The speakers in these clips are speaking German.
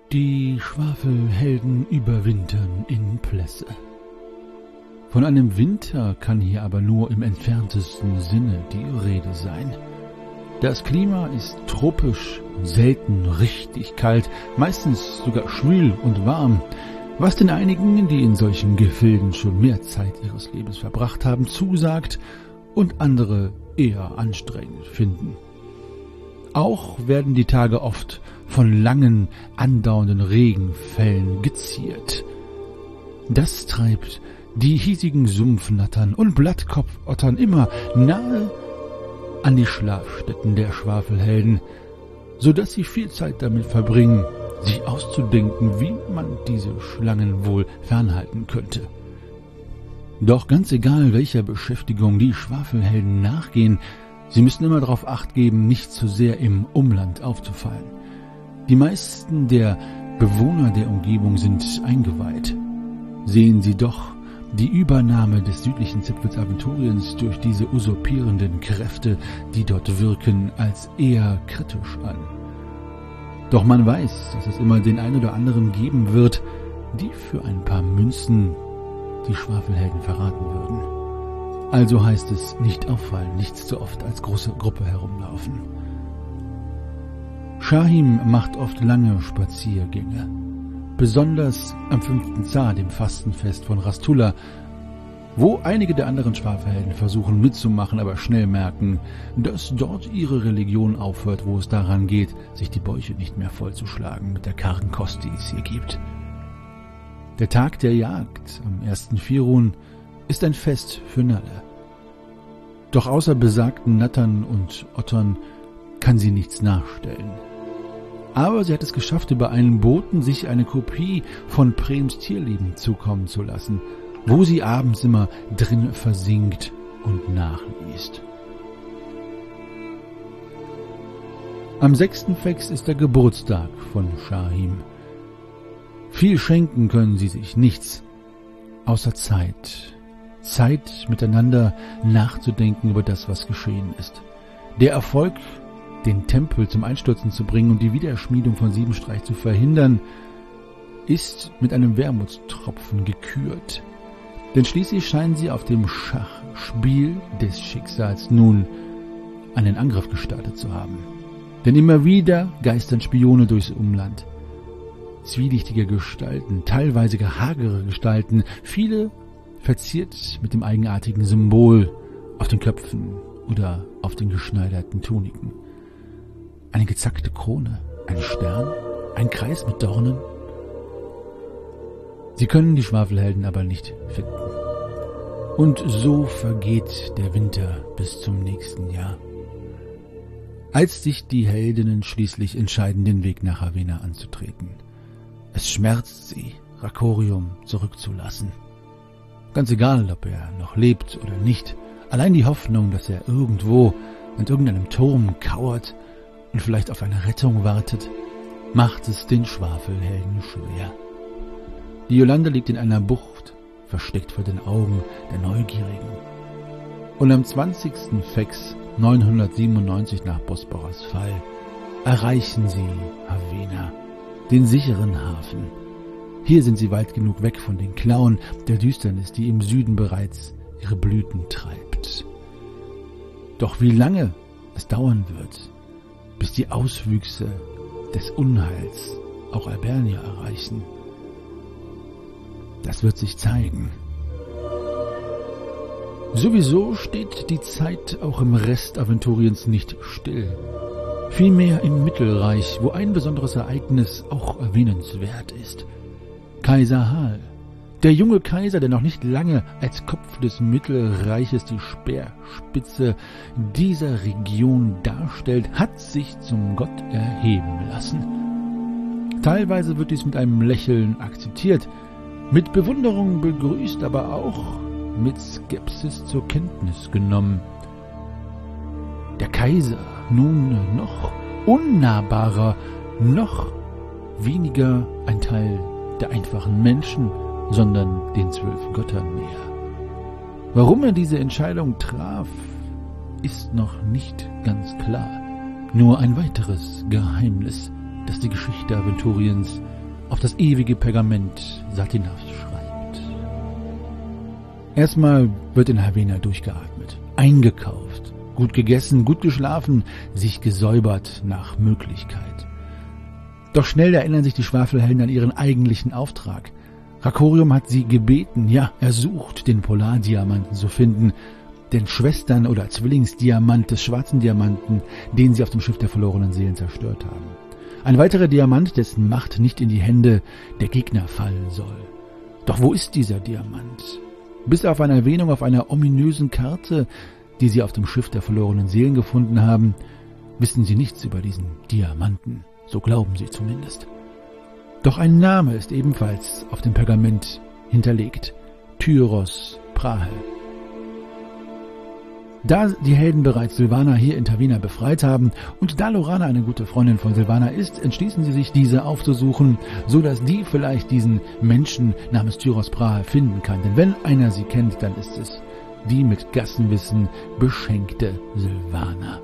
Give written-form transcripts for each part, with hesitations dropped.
Die Schwafelhelden überwintern in Plesse. Von einem Winter kann hier aber nur im entferntesten Sinne die Rede sein. Das Klima ist tropisch, selten richtig kalt, meistens sogar schwül und warm, was den einigen, die in solchen Gefilden schon mehr Zeit ihres Lebens verbracht haben, zusagt und andere eher anstrengend finden. Auch werden die Tage oft von langen, andauernden Regenfällen geziert. Das treibt die hiesigen Sumpfnattern und Blattkopfottern immer nahe an die Schlafstätten der Schwafelhelden, so dass sie viel Zeit damit verbringen, sich auszudenken, wie man diese Schlangen wohl fernhalten könnte. Doch ganz egal, welcher Beschäftigung die Schwafelhelden nachgehen, sie müssen immer darauf Acht geben, nicht zu sehr im Umland aufzufallen. Die meisten der Bewohner der Umgebung sind eingeweiht. Sehen sie doch die Übernahme des südlichen Zipfels Aventuriens durch diese usurpierenden Kräfte, die dort wirken, als eher kritisch an. Doch man weiß, dass es immer den einen oder anderen geben wird, die für ein paar Münzen die Schwafelhelden verraten würden. Also heißt es, nicht auffallen, nicht zu oft als große Gruppe herumlaufen. Shahim macht oft lange Spaziergänge. Besonders am 5. Zar, dem Fastenfest von Rastullah, wo einige der anderen Schwafelhelden versuchen mitzumachen, aber schnell merken, dass dort ihre Religion aufhört, wo es daran geht, sich die Bäuche nicht mehr vollzuschlagen mit der kargen Kost, die es hier gibt. Der Tag der Jagd am 1. Firun ist ein Fest für Nalle. Doch außer besagten Nattern und Ottern kann sie nichts nachstellen. Aber sie hat es geschafft, über einen Boten sich eine Kopie von Prems Tierleben zukommen zu lassen, wo sie abends immer drin versinkt und nachliest. Am 6. Fex ist der Geburtstag von Shahim. Viel schenken können sie sich nichts, außer Zeit. Zeit, miteinander nachzudenken über das, was geschehen ist. Der Erfolg, den Tempel zum Einstürzen zu bringen und die Wiedererschmiedung von Siebenstreich zu verhindern, ist mit einem Wermutstropfen gekürt. Denn schließlich scheinen sie auf dem Schachspiel des Schicksals nun einen Angriff gestartet zu haben. Denn immer wieder geistern Spione durchs Umland. Zwielichtige Gestalten, teilweise hagere Gestalten, viele verziert mit dem eigenartigen Symbol auf den Köpfen oder auf den geschneiderten Tuniken. Eine gezackte Krone, ein Stern, ein Kreis mit Dornen. Sie können die Schwafelhelden aber nicht finden. Und so vergeht der Winter bis zum nächsten Jahr. Als sich die Heldinnen schließlich entscheiden, den Weg nach Ravenna anzutreten. Es schmerzt sie, Rakorium zurückzulassen. Ganz egal, ob er noch lebt oder nicht. Allein die Hoffnung, dass er irgendwo an irgendeinem Turm kauert und vielleicht auf eine Rettung wartet, macht es den Schwafelhelden schwer. Die Yolande liegt in einer Bucht, versteckt vor den Augen der Neugierigen. Und am 20. Fex 997 nach Bosporas Fall erreichen sie Ravenna, den sicheren Hafen. Hier sind sie weit genug weg von den Klauen der Düsternis, die im Süden bereits ihre Blüten treibt. Doch wie lange es dauern wird, bis die Auswüchse des Unheils auch Albernia erreichen, das wird sich zeigen. Sowieso steht die Zeit auch im Rest Aventuriens nicht still. Vielmehr im Mittelreich, wo ein besonderes Ereignis auch erwähnenswert ist. Kaiser Hal, der junge Kaiser, der noch nicht lange als Kopf des Mittelreiches die Speerspitze dieser Region darstellt, hat sich zum Gott erheben lassen. Teilweise wird dies mit einem Lächeln akzeptiert, mit Bewunderung begrüßt, aber auch mit Skepsis zur Kenntnis genommen. Der Kaiser, nun noch unnahbarer, noch weniger ein Teil der einfachen Menschen, sondern den 12 Göttern näher. Warum er diese Entscheidung traf, ist noch nicht ganz klar. Nur ein weiteres Geheimnis, das die Geschichte Aventuriens auf das ewige Pergament Satinas schreibt. Erstmal wird in Havena durchgeatmet, eingekauft, gut gegessen, gut geschlafen, sich gesäubert nach Möglichkeit. Doch schnell erinnern sich die Schwafelhelden an ihren eigentlichen Auftrag. Rakorium hat sie gebeten, ja, ersucht, den Polardiamanten zu finden, den Schwestern- oder Zwillingsdiamant des schwarzen Diamanten, den sie auf dem Schiff der verlorenen Seelen zerstört haben. Ein weiterer Diamant, dessen Macht nicht in die Hände der Gegner fallen soll. Doch wo ist dieser Diamant? Bis auf eine Erwähnung auf einer ominösen Karte, die sie auf dem Schiff der verlorenen Seelen gefunden haben, wissen sie nichts über diesen Diamanten. So glauben sie zumindest. Doch ein Name ist ebenfalls auf dem Pergament hinterlegt. Tyros Brahe. Da die Helden bereits Sylvana hier in Havena befreit haben und da Lorana eine gute Freundin von Sylvana ist, entschließen sie sich, diese aufzusuchen, so dass die vielleicht diesen Menschen namens Tyros Brahe finden kann. Denn wenn einer sie kennt, dann ist es die mit Gassenwissen beschenkte Sylvana.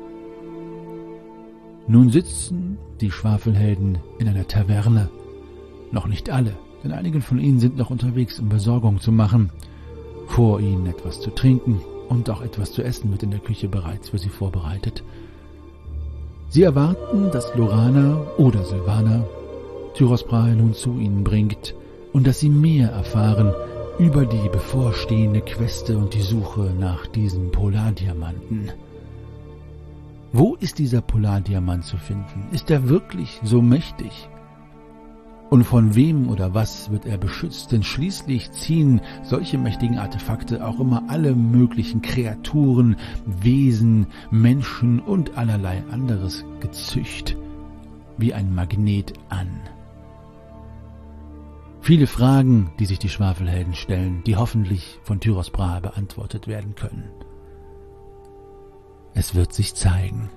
Nun sitzen die Schwafelhelden in einer Taverne. Noch nicht alle, denn einige von ihnen sind noch unterwegs, um Besorgung zu machen. Vor ihnen etwas zu trinken und auch etwas zu essen wird in der Küche bereits für sie vorbereitet. Sie erwarten, dass Lorana oder Sylvana Tyros Brahe nun zu ihnen bringt und dass sie mehr erfahren über die bevorstehende Queste und die Suche nach diesem Polardiamanten. Wo ist dieser Polardiamant zu finden? Ist er wirklich so mächtig? Und von wem oder was wird er beschützt? Denn schließlich ziehen solche mächtigen Artefakte auch immer alle möglichen Kreaturen, Wesen, Menschen und allerlei anderes Gezücht wie ein Magnet an. Viele Fragen, die sich die Schwafelhelden stellen, die hoffentlich von Tyros Brahe beantwortet werden können. Es wird sich zeigen.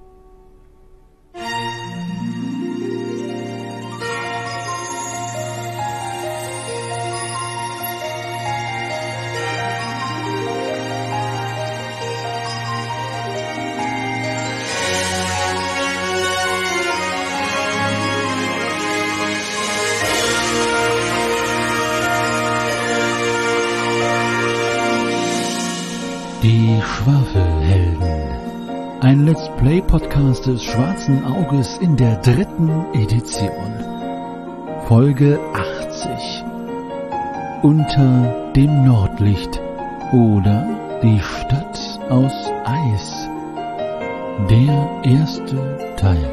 Die Schwafelhelden. Ein Let's Play Podcast des Schwarzen Auges in der 3. Edition. Folge 80. Unter dem Nordlicht oder die Stadt aus Eis. Der erste Teil.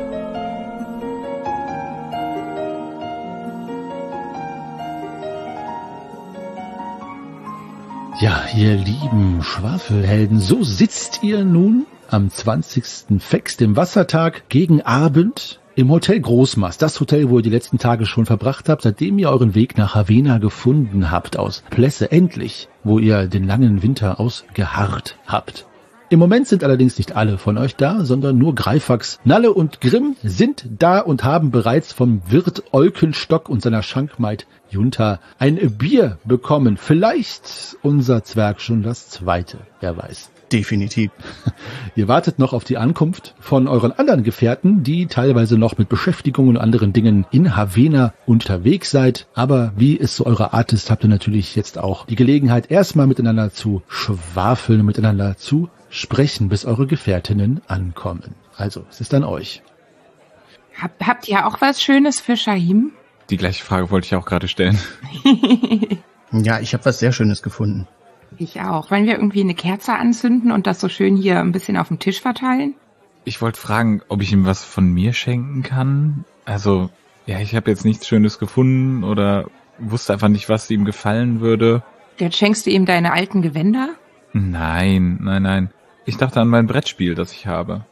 Ja, ihr lieben Schwafelhelden, so sitzt ihr nun am 20. Fex, dem Wassertag, gegen Abend im Hotel Großmast. Das Hotel, wo ihr die letzten Tage schon verbracht habt, seitdem ihr euren Weg nach Havena gefunden habt aus Plesse, endlich, wo ihr den langen Winter ausgeharrt habt. Im Moment sind allerdings nicht alle von euch da, sondern nur Greifax, Nalle und Grimm sind da und haben bereits vom Wirt Olkenstock und seiner Schankmaid Junta ein Bier bekommen. Vielleicht unser Zwerg schon das zweite, wer weiß. Definitiv. Ihr wartet noch auf die Ankunft von euren anderen Gefährten, die teilweise noch mit Beschäftigungen und anderen Dingen in Havena unterwegs seid. Aber wie es so eurer Art ist, habt ihr natürlich jetzt auch die Gelegenheit, erstmal miteinander zu schwafeln, miteinander zu sprechen, bis eure Gefährtinnen ankommen. Also, es ist an euch. Habt ihr auch was Schönes für Shahim? Die gleiche Frage wollte ich auch gerade stellen. Ja, ich habe was sehr Schönes gefunden. Ich auch. Wollen wir irgendwie eine Kerze anzünden und das so schön hier ein bisschen auf dem Tisch verteilen? Ich wollte fragen, ob ich ihm was von mir schenken kann. Also, ja, ich habe jetzt nichts Schönes gefunden oder wusste einfach nicht, was ihm gefallen würde. Jetzt schenkst du ihm deine alten Gewänder? Nein. Ich dachte an mein Brettspiel, das ich habe.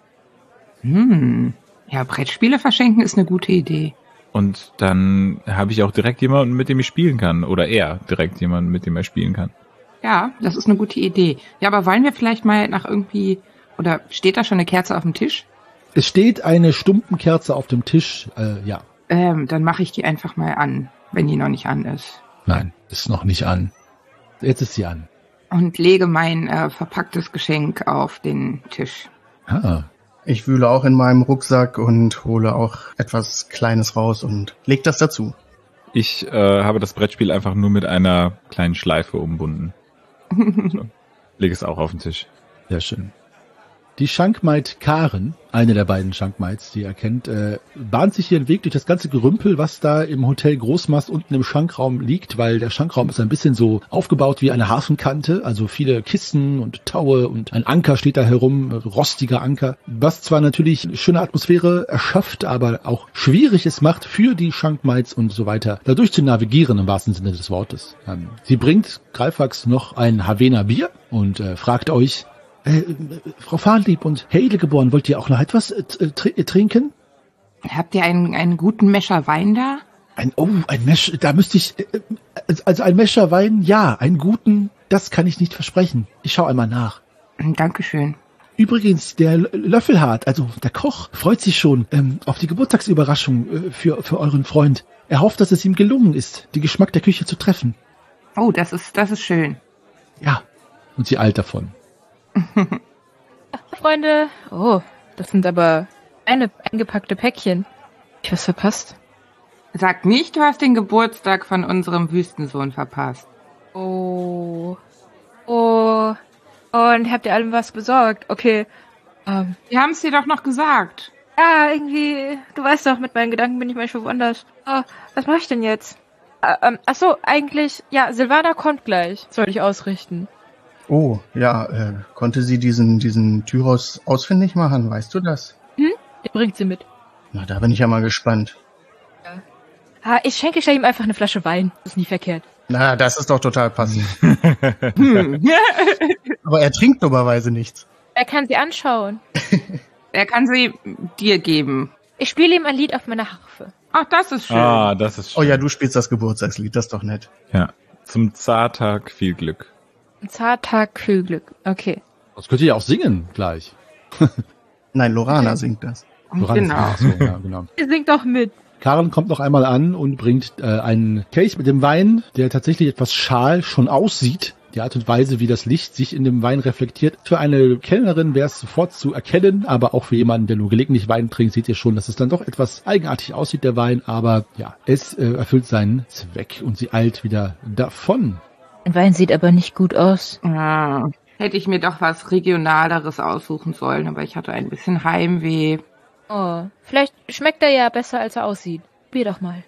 Ja, Brettspiele verschenken ist eine gute Idee. Und dann habe ich auch direkt jemanden, mit dem ich spielen kann. Oder er direkt jemanden, mit dem er spielen kann. Ja, das ist eine gute Idee. Ja, aber wollen wir vielleicht mal nach irgendwie... Oder steht da schon eine Kerze auf dem Tisch? Es steht eine Stumpenkerze auf dem Tisch, ja. Dann mache ich die einfach mal an, wenn die noch nicht an ist. Nein, ist noch nicht an. Jetzt ist sie an. Und lege mein verpacktes Geschenk auf den Tisch. Ah, Ich wühle auch in meinem Rucksack und hole auch etwas Kleines raus und leg das dazu. Ich habe das Brettspiel einfach nur mit einer kleinen Schleife umbunden. So. Lege es auch auf den Tisch. Sehr schön. Die Schankmaid Karen, eine der beiden Schankmaids, die ihr kennt, bahnt sich ihren Weg durch das ganze Gerümpel, was da im Hotel Großmast unten im Schankraum liegt, weil der Schankraum ist ein bisschen so aufgebaut wie eine Hafenkante, also viele Kissen und Taue und ein Anker steht da herum, rostiger Anker, was zwar natürlich eine schöne Atmosphäre erschafft, aber auch schwierig es macht für die Schankmaids und so weiter, dadurch zu navigieren im wahrsten Sinne des Wortes. Sie bringt Greifax noch ein Havener Bier und fragt euch, Frau Fahnlieb und Herr Edelgeboren, wollt ihr auch noch etwas trinken? Habt ihr einen guten Mescher Wein da? Ein Mescher, da müsste ich, also ein Mescher Wein, ja, einen guten, das kann ich nicht versprechen. Ich schaue einmal nach. Dankeschön. Übrigens, der Löffelhart, also der Koch, freut sich schon auf die Geburtstagsüberraschung für euren Freund. Er hofft, dass es ihm gelungen ist, den Geschmack der Küche zu treffen. Oh, das ist schön. Ja, und sie eilt davon. Freunde, oh, das sind aber eingepackte Päckchen. Ich was verpasst? Sag nicht, du hast den Geburtstag von unserem Wüstensohn verpasst. Oh, und habt ihr allem was besorgt? Okay, Wir haben es dir doch noch gesagt. ja, irgendwie, du weißt doch, mit meinen Gedanken bin ich manchmal woanders. Oh, was mache ich denn jetzt? Ach so, eigentlich, ja, Silvana kommt gleich, soll ich ausrichten. Oh, ja, konnte sie diesen Tyros ausfindig machen, weißt du das? Ihr bringt sie mit. Na, da bin ich ja mal gespannt. Ich schenke ihm einfach eine Flasche Wein. Das ist nie verkehrt. Na, das ist doch total passend. Aber er trinkt dummerweise nichts. Er kann sie anschauen. Er kann sie dir geben. Ich spiele ihm ein Lied auf meiner Harfe. Ach, das ist schön. Ah, das ist schön. Oh ja, du spielst das Geburtstagslied, das ist doch nett. Ja. Zum Zartag viel Glück. Ein Zarttag, viel Glück. Okay. Das könnt ihr ja auch singen gleich. Nein, Lorana singt das. Genau. So, ja, genau. Ihr singt doch mit. Karen kommt noch einmal an und bringt einen Kelch mit dem Wein, der tatsächlich etwas schal schon aussieht. Die Art und Weise, wie das Licht sich in dem Wein reflektiert. Für eine Kellnerin wäre es sofort zu erkennen, aber auch für jemanden, der nur gelegentlich Wein trinkt, seht ihr schon, dass es dann doch etwas eigenartig aussieht, der Wein. Aber ja, es erfüllt seinen Zweck und sie eilt wieder davon. Ein Wein sieht aber nicht gut aus. Ah, hätte ich mir doch was Regionaleres aussuchen sollen, aber ich hatte ein bisschen Heimweh. Oh, vielleicht schmeckt er ja besser, als er aussieht. Probier doch mal.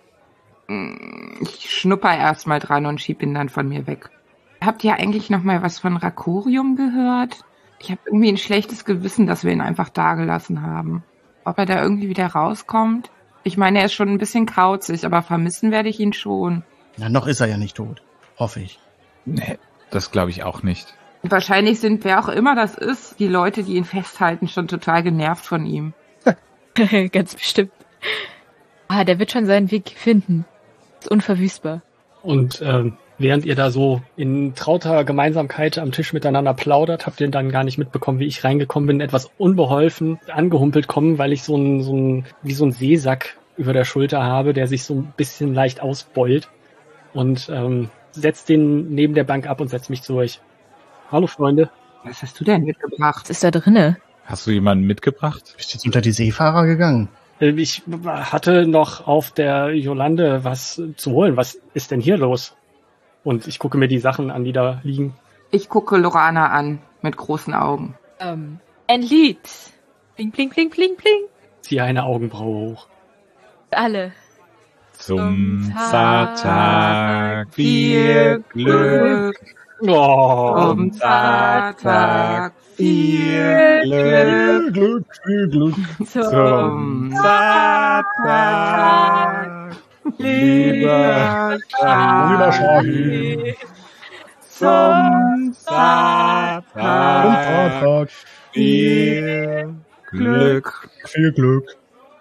Ich schnupper erst mal dran und schieb ihn dann von mir weg. Habt ihr eigentlich noch mal was von Rakorium gehört? Ich habe irgendwie ein schlechtes Gewissen, dass wir ihn einfach dagelassen haben. Ob er da irgendwie wieder rauskommt? Ich meine, er ist schon ein bisschen krauzig, aber vermissen werde ich ihn schon. Na, noch ist er ja nicht tot. Hoffe ich. Nee, das glaube ich auch nicht. Wahrscheinlich sind, wer auch immer das ist, die Leute, die ihn festhalten, schon total genervt von ihm. Ganz bestimmt. Der wird schon seinen Weg finden. Ist unverwüstbar. Und während ihr da so in trauter Gemeinsamkeit am Tisch miteinander plaudert, habt ihr dann gar nicht mitbekommen, wie ich reingekommen bin, etwas unbeholfen angehumpelt kommen, weil ich so ein Seesack über der Schulter habe, der sich so ein bisschen leicht ausbeult. Und setzt den neben der Bank ab und setzt mich zu euch. Hallo, Freunde. Was hast du denn mitgebracht? Was ist da drinne? Hast du jemanden mitgebracht? Bist du jetzt unter die Seefahrer gegangen? Ich hatte noch auf der Yolande was zu holen. Was ist denn hier los? Und ich gucke mir die Sachen an, die da liegen. Ich gucke Lorana an, mit großen Augen. Ein Lied. Bling, bling, bling, bling, bling. Ziehe eine Augenbraue hoch. Alle. Zum Zartag viel Glück. Oh, Zum Zartag viel Glück. Glück. Zum Zartag, lieber Charlie. Zum Zartag viel Glück. Viel Glück.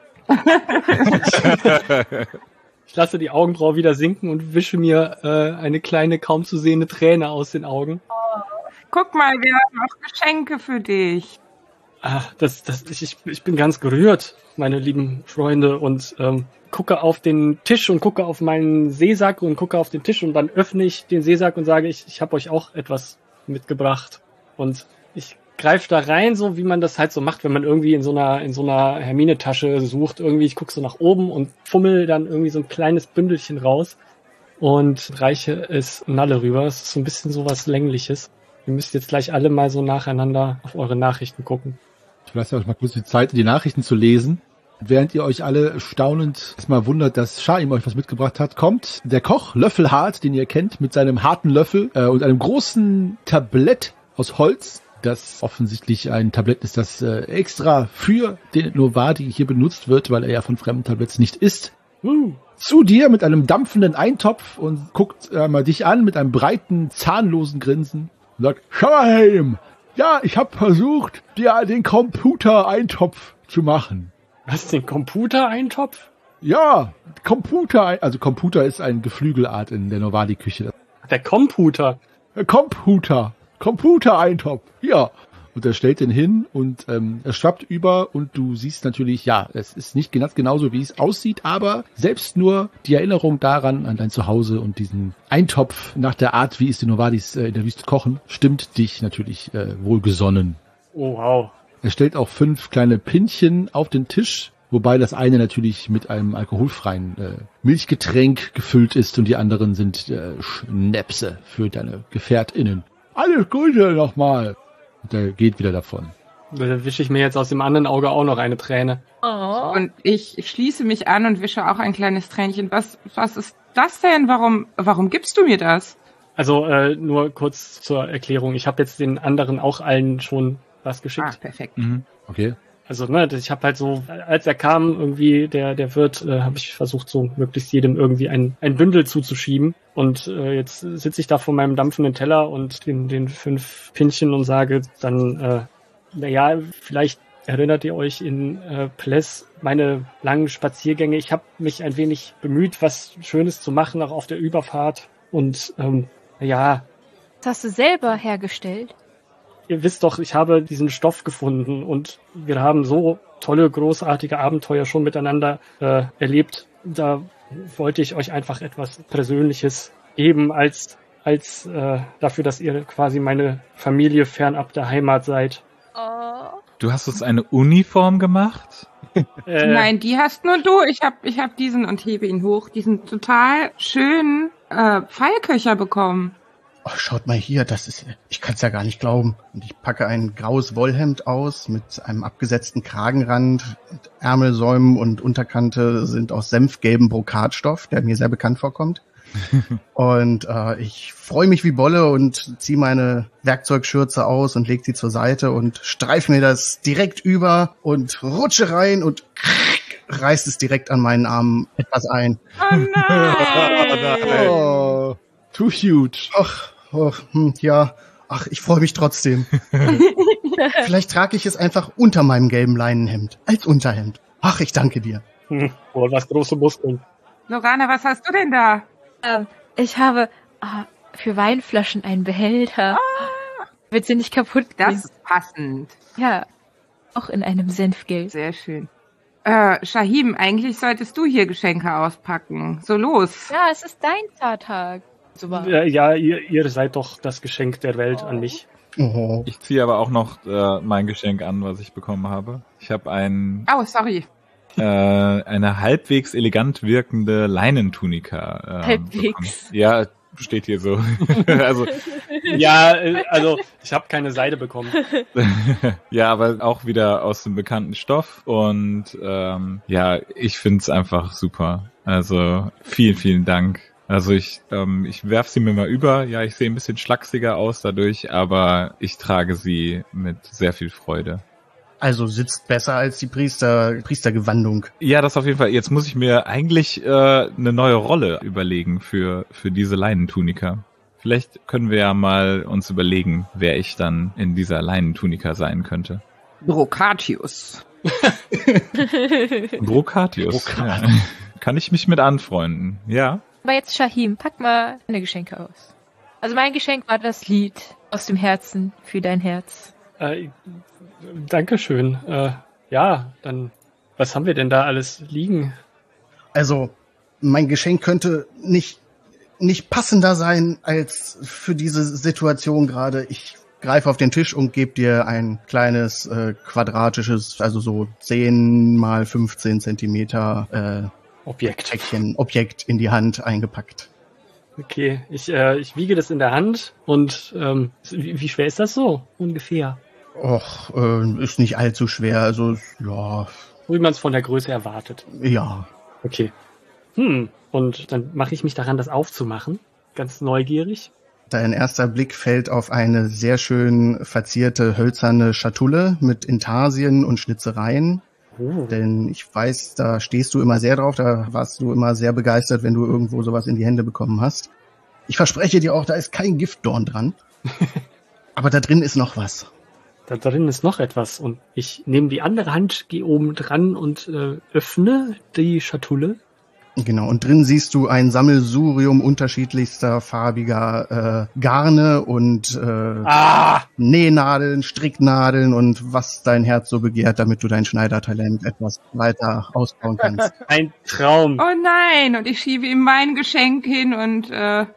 Ich lasse die Augenbraue wieder sinken und wische mir eine kleine, kaum zu sehende Träne aus den Augen. Guck mal, wir haben auch Geschenke für dich. Ich bin ganz gerührt, meine lieben Freunde, und gucke auf den Tisch und gucke auf meinen Seesack und gucke auf den Tisch und dann öffne ich den Seesack und sage, ich habe euch auch etwas mitgebracht. Und ich greif da rein, so wie man das halt so macht, wenn man irgendwie in so einer Hermine-Tasche sucht. Irgendwie, ich gucke so nach oben und fummel dann irgendwie so ein kleines Bündelchen raus und reiche es Nalle rüber. Es ist so ein bisschen so was Längliches. Ihr müsst jetzt gleich alle mal so nacheinander auf eure Nachrichten gucken. Ich lasse euch mal kurz die Zeit, die Nachrichten zu lesen. Während ihr euch alle staunend erstmal wundert, dass Shahim euch was mitgebracht hat, kommt der Koch, Löffelhart, den ihr kennt, mit seinem harten Löffel und einem großen Tablett aus Holz, das offensichtlich ein Tablett ist, das extra für den Novadi hier benutzt wird, weil er ja von fremden Tabletts nicht isst. Zu dir mit einem dampfenden Eintopf und guckt mal dich an mit einem breiten, zahnlosen Grinsen und sagt, Shahim, ja, ich habe versucht, dir den Computer-Eintopf zu machen. Was, den Computer-Eintopf? Ja, also Computer ist eine Geflügelart in der Novadi-Küche. Der Computer? Computer-Eintopf, ja. Und er stellt den hin und er schwappt über und du siehst natürlich, ja, es ist nicht ganz genauso, wie es aussieht, aber selbst nur die Erinnerung daran, an dein Zuhause und diesen Eintopf nach der Art, wie es die Novadis in der Wüste kochen, stimmt dich natürlich wohlgesonnen. Oh, wow. Er stellt auch 5 kleine Pinchen auf den Tisch, wobei das eine natürlich mit einem alkoholfreien Milchgetränk gefüllt ist und die anderen sind Schnäpse für deine GefährtInnen. Alles Gute nochmal. Und er geht wieder davon. Da wische ich mir jetzt aus dem anderen Auge auch noch eine Träne. Oh. Und ich schließe mich an und wische auch ein kleines Tränchen. Was ist das denn? Warum gibst du mir das? Also nur kurz zur Erklärung. Ich habe jetzt den anderen auch allen schon was geschickt. Ah, perfekt. Okay. Also, ne, ich habe halt so, als er kam, irgendwie, der Wirt, habe ich versucht, so möglichst jedem irgendwie ein Bündel zuzuschieben. Und jetzt sitze ich da vor meinem dampfenden Teller und den 5 Pinchen und sage dann, naja, vielleicht erinnert ihr euch in Pless meine langen Spaziergänge. Ich habe mich ein wenig bemüht, was Schönes zu machen, auch auf der Überfahrt. Und ja. Das hast du selber hergestellt? Ihr wisst doch, ich habe diesen Stoff gefunden und wir haben so tolle, großartige Abenteuer schon miteinander erlebt. Da wollte ich euch einfach etwas Persönliches geben als dafür, dass ihr quasi meine Familie fernab der Heimat seid. Oh. Du hast uns eine Uniform gemacht? Nein, die hast nur du. Ich hab diesen und hebe ihn hoch, diesen total schönen Pfeilköcher bekommen. Oh, schaut mal hier, ich kann es ja gar nicht glauben. Und ich packe ein graues Wollhemd aus mit einem abgesetzten Kragenrand. Und Ärmelsäumen und Unterkante sind aus senfgelbem Brokatstoff, der mir sehr bekannt vorkommt. Und ich freue mich wie Bolle und ziehe meine Werkzeugschürze aus und lege sie zur Seite und streife mir das direkt über und rutsche rein und reißt es direkt an meinen Armen etwas ein. Oh nein! Oh, too huge. Ja. Ach, ich freue mich trotzdem. Vielleicht trage ich es einfach unter meinem gelben Leinenhemd. Als Unterhemd. Ach, ich danke dir. Oh, was große Muskeln. Lorana, was hast du denn da? Ich habe für Weinflaschen einen Behälter. Wird sie nicht kaputt gehen. Das ist passend. Ja, auch in einem Senfgelb. Sehr schön. Shahim, eigentlich solltest du hier Geschenke auspacken. So los. Ja, es ist dein Zahltag. Super. Ja, ihr seid doch das Geschenk der Welt an mich. Oh. Ich ziehe aber auch noch mein Geschenk an, was ich bekommen habe. Ich habe Oh, sorry. eine halbwegs elegant wirkende Leinentunika bekommen. Ja, steht hier so. Also ich habe keine Seide bekommen. Ja, aber auch wieder aus dem bekannten Stoff und ja, ich find's einfach super. Also vielen, vielen Dank. Also ich werf sie mir mal über. Ja, ich sehe ein bisschen schlachsiger aus dadurch, aber ich trage sie mit sehr viel Freude. Also sitzt besser als die Priestergewandung. Ja, das auf jeden Fall. Jetzt muss ich mir eigentlich eine neue Rolle überlegen für diese Leinentunika. Vielleicht können wir ja mal uns überlegen, wer ich dann in dieser Leinentunika sein könnte. Brokatius. Brokatius. Ja. Kann ich mich mit anfreunden, ja. Aber jetzt, Shahim, pack mal deine Geschenke aus. Also mein Geschenk war das Lied aus dem Herzen für dein Herz. Dankeschön. Ja, dann, was haben wir denn da alles liegen? Also, mein Geschenk könnte nicht passender sein als für diese Situation gerade. Ich greife auf den Tisch und gebe dir ein kleines quadratisches, also so 10 mal 15 Zentimeter Objekt in die Hand eingepackt. Okay, ich wiege das in der Hand und wie schwer ist das so ungefähr? Och, ist nicht allzu schwer, also ja. Wie man es von der Größe erwartet. Ja. Okay. Und dann mache ich mich daran, das aufzumachen. Ganz neugierig. Dein erster Blick fällt auf eine sehr schön verzierte hölzerne Schatulle mit Intarsien und Schnitzereien. Oh. Denn ich weiß, da stehst du immer sehr drauf, da warst du immer sehr begeistert, wenn du irgendwo sowas in die Hände bekommen hast. Ich verspreche dir auch, da ist kein Giftdorn dran. Aber da drin ist noch was. Da drin ist noch etwas. Und ich nehme die andere Hand, gehe oben dran und öffne die Schatulle. Genau, und drin siehst du ein Sammelsurium unterschiedlichster farbiger Garne und Nähnadeln, Stricknadeln und was dein Herz so begehrt, damit du dein Schneidertalent etwas weiter ausbauen kannst. Ein Traum. Oh nein, und ich schiebe ihm mein Geschenk hin und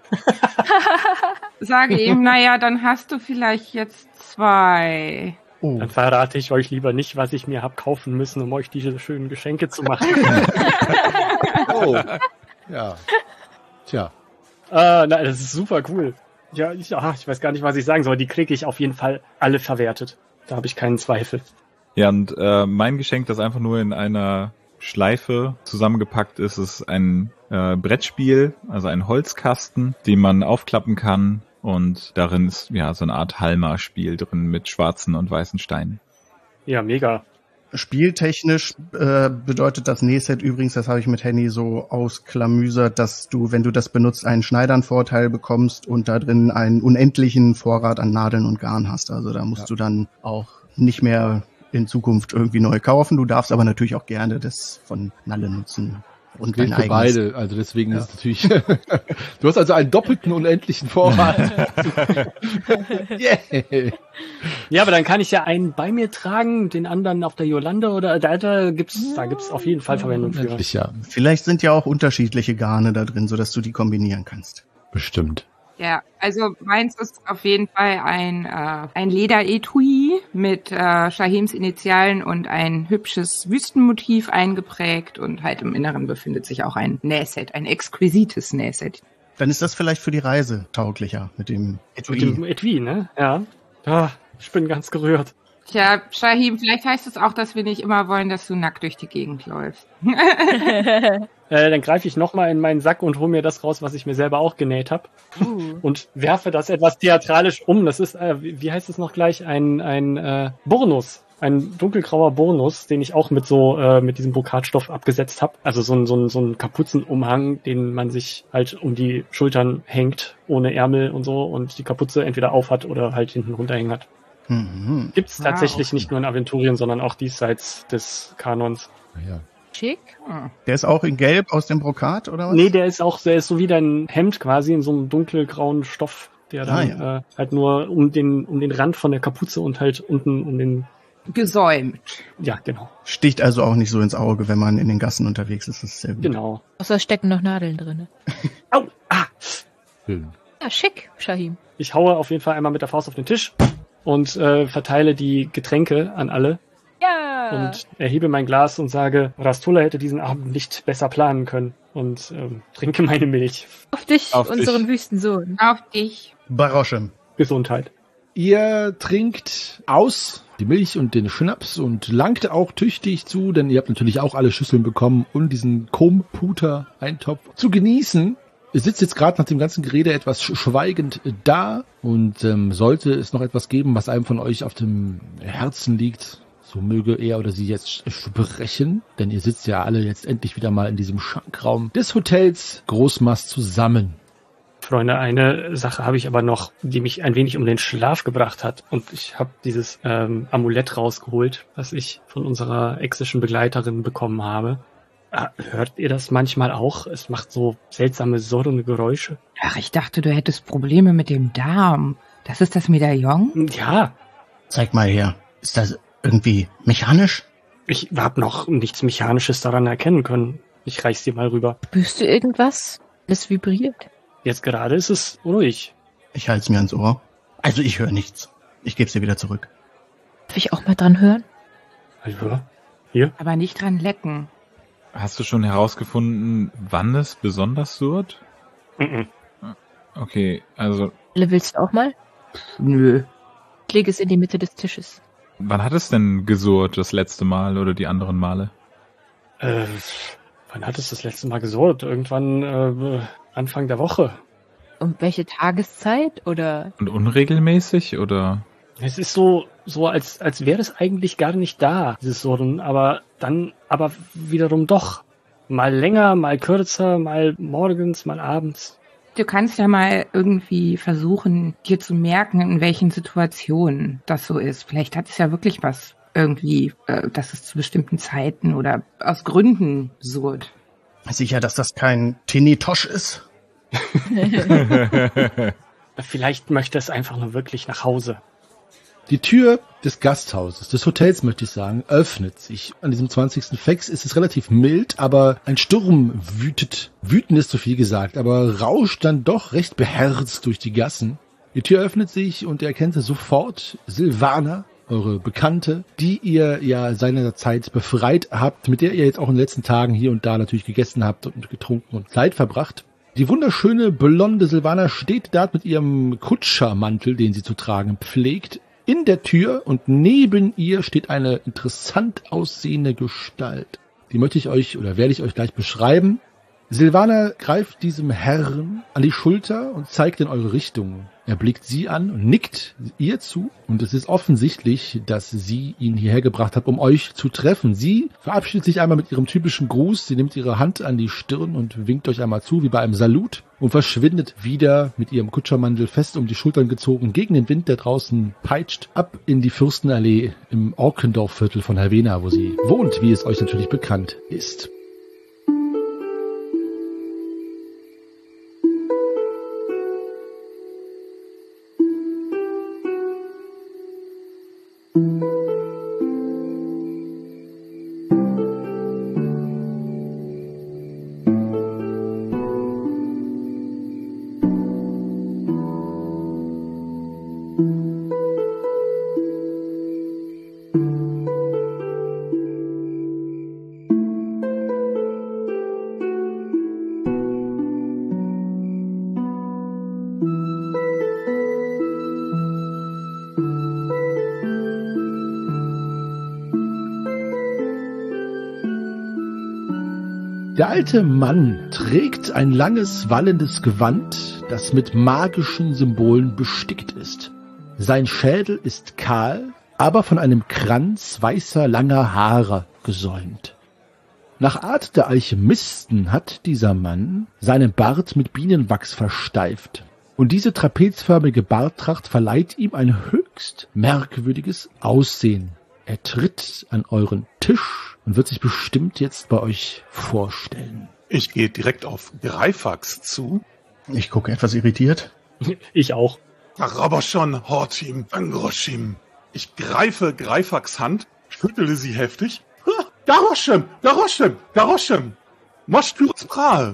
sage ihm, naja, dann hast du vielleicht jetzt 2. Oh. Dann verrate ich euch lieber nicht, was ich mir hab kaufen müssen, um euch diese schönen Geschenke zu machen. Oh. Ja. Tja. Nein, das ist super cool. Ja, ich weiß gar nicht, was ich sagen soll. Die kriege ich auf jeden Fall alle verwertet. Da habe ich keinen Zweifel. Ja, und mein Geschenk, das einfach nur in einer Schleife zusammengepackt ist, ist ein Brettspiel, also ein Holzkasten, den man aufklappen kann. Und darin ist ja so eine Art Halma-Spiel drin mit schwarzen und weißen Steinen. Ja, mega. Spieltechnisch bedeutet das Nähset übrigens, das habe ich mit Henny so ausklamüsert, dass du, wenn du das benutzt, einen Schneidernvorteil bekommst und da drin einen unendlichen Vorrat an Nadeln und Garn hast. Also da musst du dann auch nicht mehr in Zukunft irgendwie neu kaufen. Du darfst aber natürlich auch gerne das von Nalle nutzen. Und gilt für beide, also deswegen ist es natürlich. Du hast also einen doppelten unendlichen Vorrat. Yeah. Ja, aber dann kann ich ja einen bei mir tragen, den anderen auf der Yolande oder da gibt's auf jeden Fall Verwendung für. Ja. Vielleicht sind ja auch unterschiedliche Garne da drin, sodass du die kombinieren kannst. Bestimmt. Ja, also meins ist auf jeden Fall ein Lederetui mit Shahims Initialen und ein hübsches Wüstenmotiv eingeprägt und halt im Inneren befindet sich auch ein Nähset, ein exquisites Nähset. Dann ist das vielleicht für die Reise tauglicher mit dem Etui. Mit dem Etui, ne? Ja. Ich bin ganz gerührt. Tja, Shahim, vielleicht heißt es auch, dass wir nicht immer wollen, dass du nackt durch die Gegend läufst. Dann greife ich nochmal in meinen Sack und hole mir das raus, was ich mir selber auch genäht habe. Und werfe das etwas theatralisch um. Das ist, wie heißt es noch gleich? Ein Burnus. Ein dunkelgrauer Burnus, den ich auch mit diesem Brokatstoff abgesetzt habe. Also so ein Kapuzenumhang, den man sich halt um die Schultern hängt, ohne Ärmel und so, und die Kapuze entweder auf hat oder halt hinten runterhängen hat. Mhm. Gibt es tatsächlich nicht nur in Aventurien, sondern auch diesseits des Kanons. Ja. Schick. Der ist auch in Gelb aus dem Brokat, oder was? Nee, der ist so wie dein Hemd quasi in so einem dunkelgrauen Stoff, der dann halt nur um den Rand von der Kapuze und halt unten um den... Gesäumt. Ja, genau. Sticht also auch nicht so ins Auge, wenn man in den Gassen unterwegs ist. Das ist sehr gut. Genau. Außer stecken noch Nadeln drin. Au! Schön. Ja, schick, Shahim. Ich haue auf jeden Fall einmal mit der Faust auf den Tisch und verteile die Getränke an alle. Ja. Und erhebe mein Glas und sage, Rastula hätte diesen Abend nicht besser planen können. Und trinke meine Milch. Auf dich, unseren Wüstensohn. Auf dich. Baroschem. Gesundheit. Ihr trinkt aus die Milch und den Schnaps und langt auch tüchtig zu, denn ihr habt natürlich auch alle Schüsseln bekommen, um diesen Komputer-Eintopf zu genießen. Ihr sitzt jetzt gerade nach dem ganzen Gerede etwas schweigend da und sollte es noch etwas geben, was einem von euch auf dem Herzen liegt, so möge er oder sie jetzt sprechen, denn ihr sitzt ja alle jetzt endlich wieder mal in diesem Schankraum des Hotels Großmast zusammen. Freunde, eine Sache habe ich aber noch, die mich ein wenig um den Schlaf gebracht hat. Und ich habe dieses Amulett rausgeholt, was ich von unserer exischen Begleiterin bekommen habe. Hört ihr das manchmal auch? Es macht so seltsame, surrende Geräusche. Ach, ich dachte, du hättest Probleme mit dem Darm. Das ist das Medaillon? Ja. Zeig mal her. Ist das irgendwie mechanisch? Ich habe noch nichts Mechanisches daran erkennen können. Ich reich's dir mal rüber. Spürst du irgendwas? Es vibriert. Jetzt gerade ist es ruhig. Ich halte es mir ans Ohr. Also ich höre nichts. Ich gebe sie wieder zurück. Darf ich auch mal dran hören? Ja. Hier? Aber nicht dran lecken. Hast du schon herausgefunden, wann es besonders surrt? Mhm. Okay, also Willst du auch mal? Nö. Ich lege es in die Mitte des Tisches. wann hat es denn gesurrt das letzte Mal oder die anderen Male? Wann hat es das letzte Mal gesurrt? Irgendwann Anfang der Woche. Um welche Tageszeit oder? Und unregelmäßig oder? Es ist so als wäre es eigentlich gar nicht da, dieses Surren, aber wiederum doch. Mal länger, mal kürzer, mal morgens, mal abends. Du kannst ja mal irgendwie versuchen, dir zu merken, in welchen Situationen das so ist. Vielleicht hat es ja wirklich was irgendwie, dass es zu bestimmten Zeiten oder aus Gründen surrt. Sicher, dass das kein Tinitosh ist? Vielleicht möchte es einfach nur wirklich nach Hause. Die Tür des Gasthauses, des Hotels möchte ich sagen, öffnet sich. An diesem 20. Fex ist es relativ mild, aber ein Sturm wütet. Wüten ist zu viel gesagt, aber rauscht dann doch recht beherzt durch die Gassen. Die Tür öffnet sich und ihr erkennt sofort Silvana, eure Bekannte, die ihr ja seinerzeit befreit habt, mit der ihr jetzt auch in den letzten Tagen hier und da natürlich gegessen habt und getrunken und Zeit verbracht. Die wunderschöne, blonde Silvana steht dort mit ihrem Kutschermantel, den sie zu tragen pflegt, in der Tür und neben ihr steht eine interessant aussehende Gestalt. Die möchte ich euch oder werde ich euch gleich beschreiben. Silvana greift diesem Herrn an die Schulter und zeigt in eure Richtung. Er blickt sie an und nickt ihr zu und es ist offensichtlich, dass sie ihn hierher gebracht hat, um euch zu treffen. Sie verabschiedet sich einmal mit ihrem typischen Gruß, sie nimmt ihre Hand an die Stirn und winkt euch einmal zu, wie bei einem Salut, und verschwindet wieder mit ihrem Kutschermantel fest um die Schultern gezogen gegen den Wind, der draußen peitscht, ab in die Fürstenallee im Orkendorfviertel von Havena, wo sie wohnt, wie es euch natürlich bekannt ist. Der alte Mann trägt ein langes, wallendes Gewand, das mit magischen Symbolen bestickt ist. Sein Schädel ist kahl, aber von einem Kranz weißer, langer Haare gesäumt. Nach Art der Alchemisten hat dieser Mann seinen Bart mit Bienenwachs versteift. Und diese trapezförmige Barttracht verleiht ihm ein höchst merkwürdiges Aussehen. Er tritt an euren Tisch und wird sich bestimmt jetzt bei euch vorstellen. Ich gehe direkt auf Greifax zu. Ich gucke etwas irritiert. Ich auch. Raboshon, Hortim, Angroshim. Ich greife Greifax Hand, schüttele sie heftig. Garoshem, Garoshem, Garoshem. Moschpürz Prahl.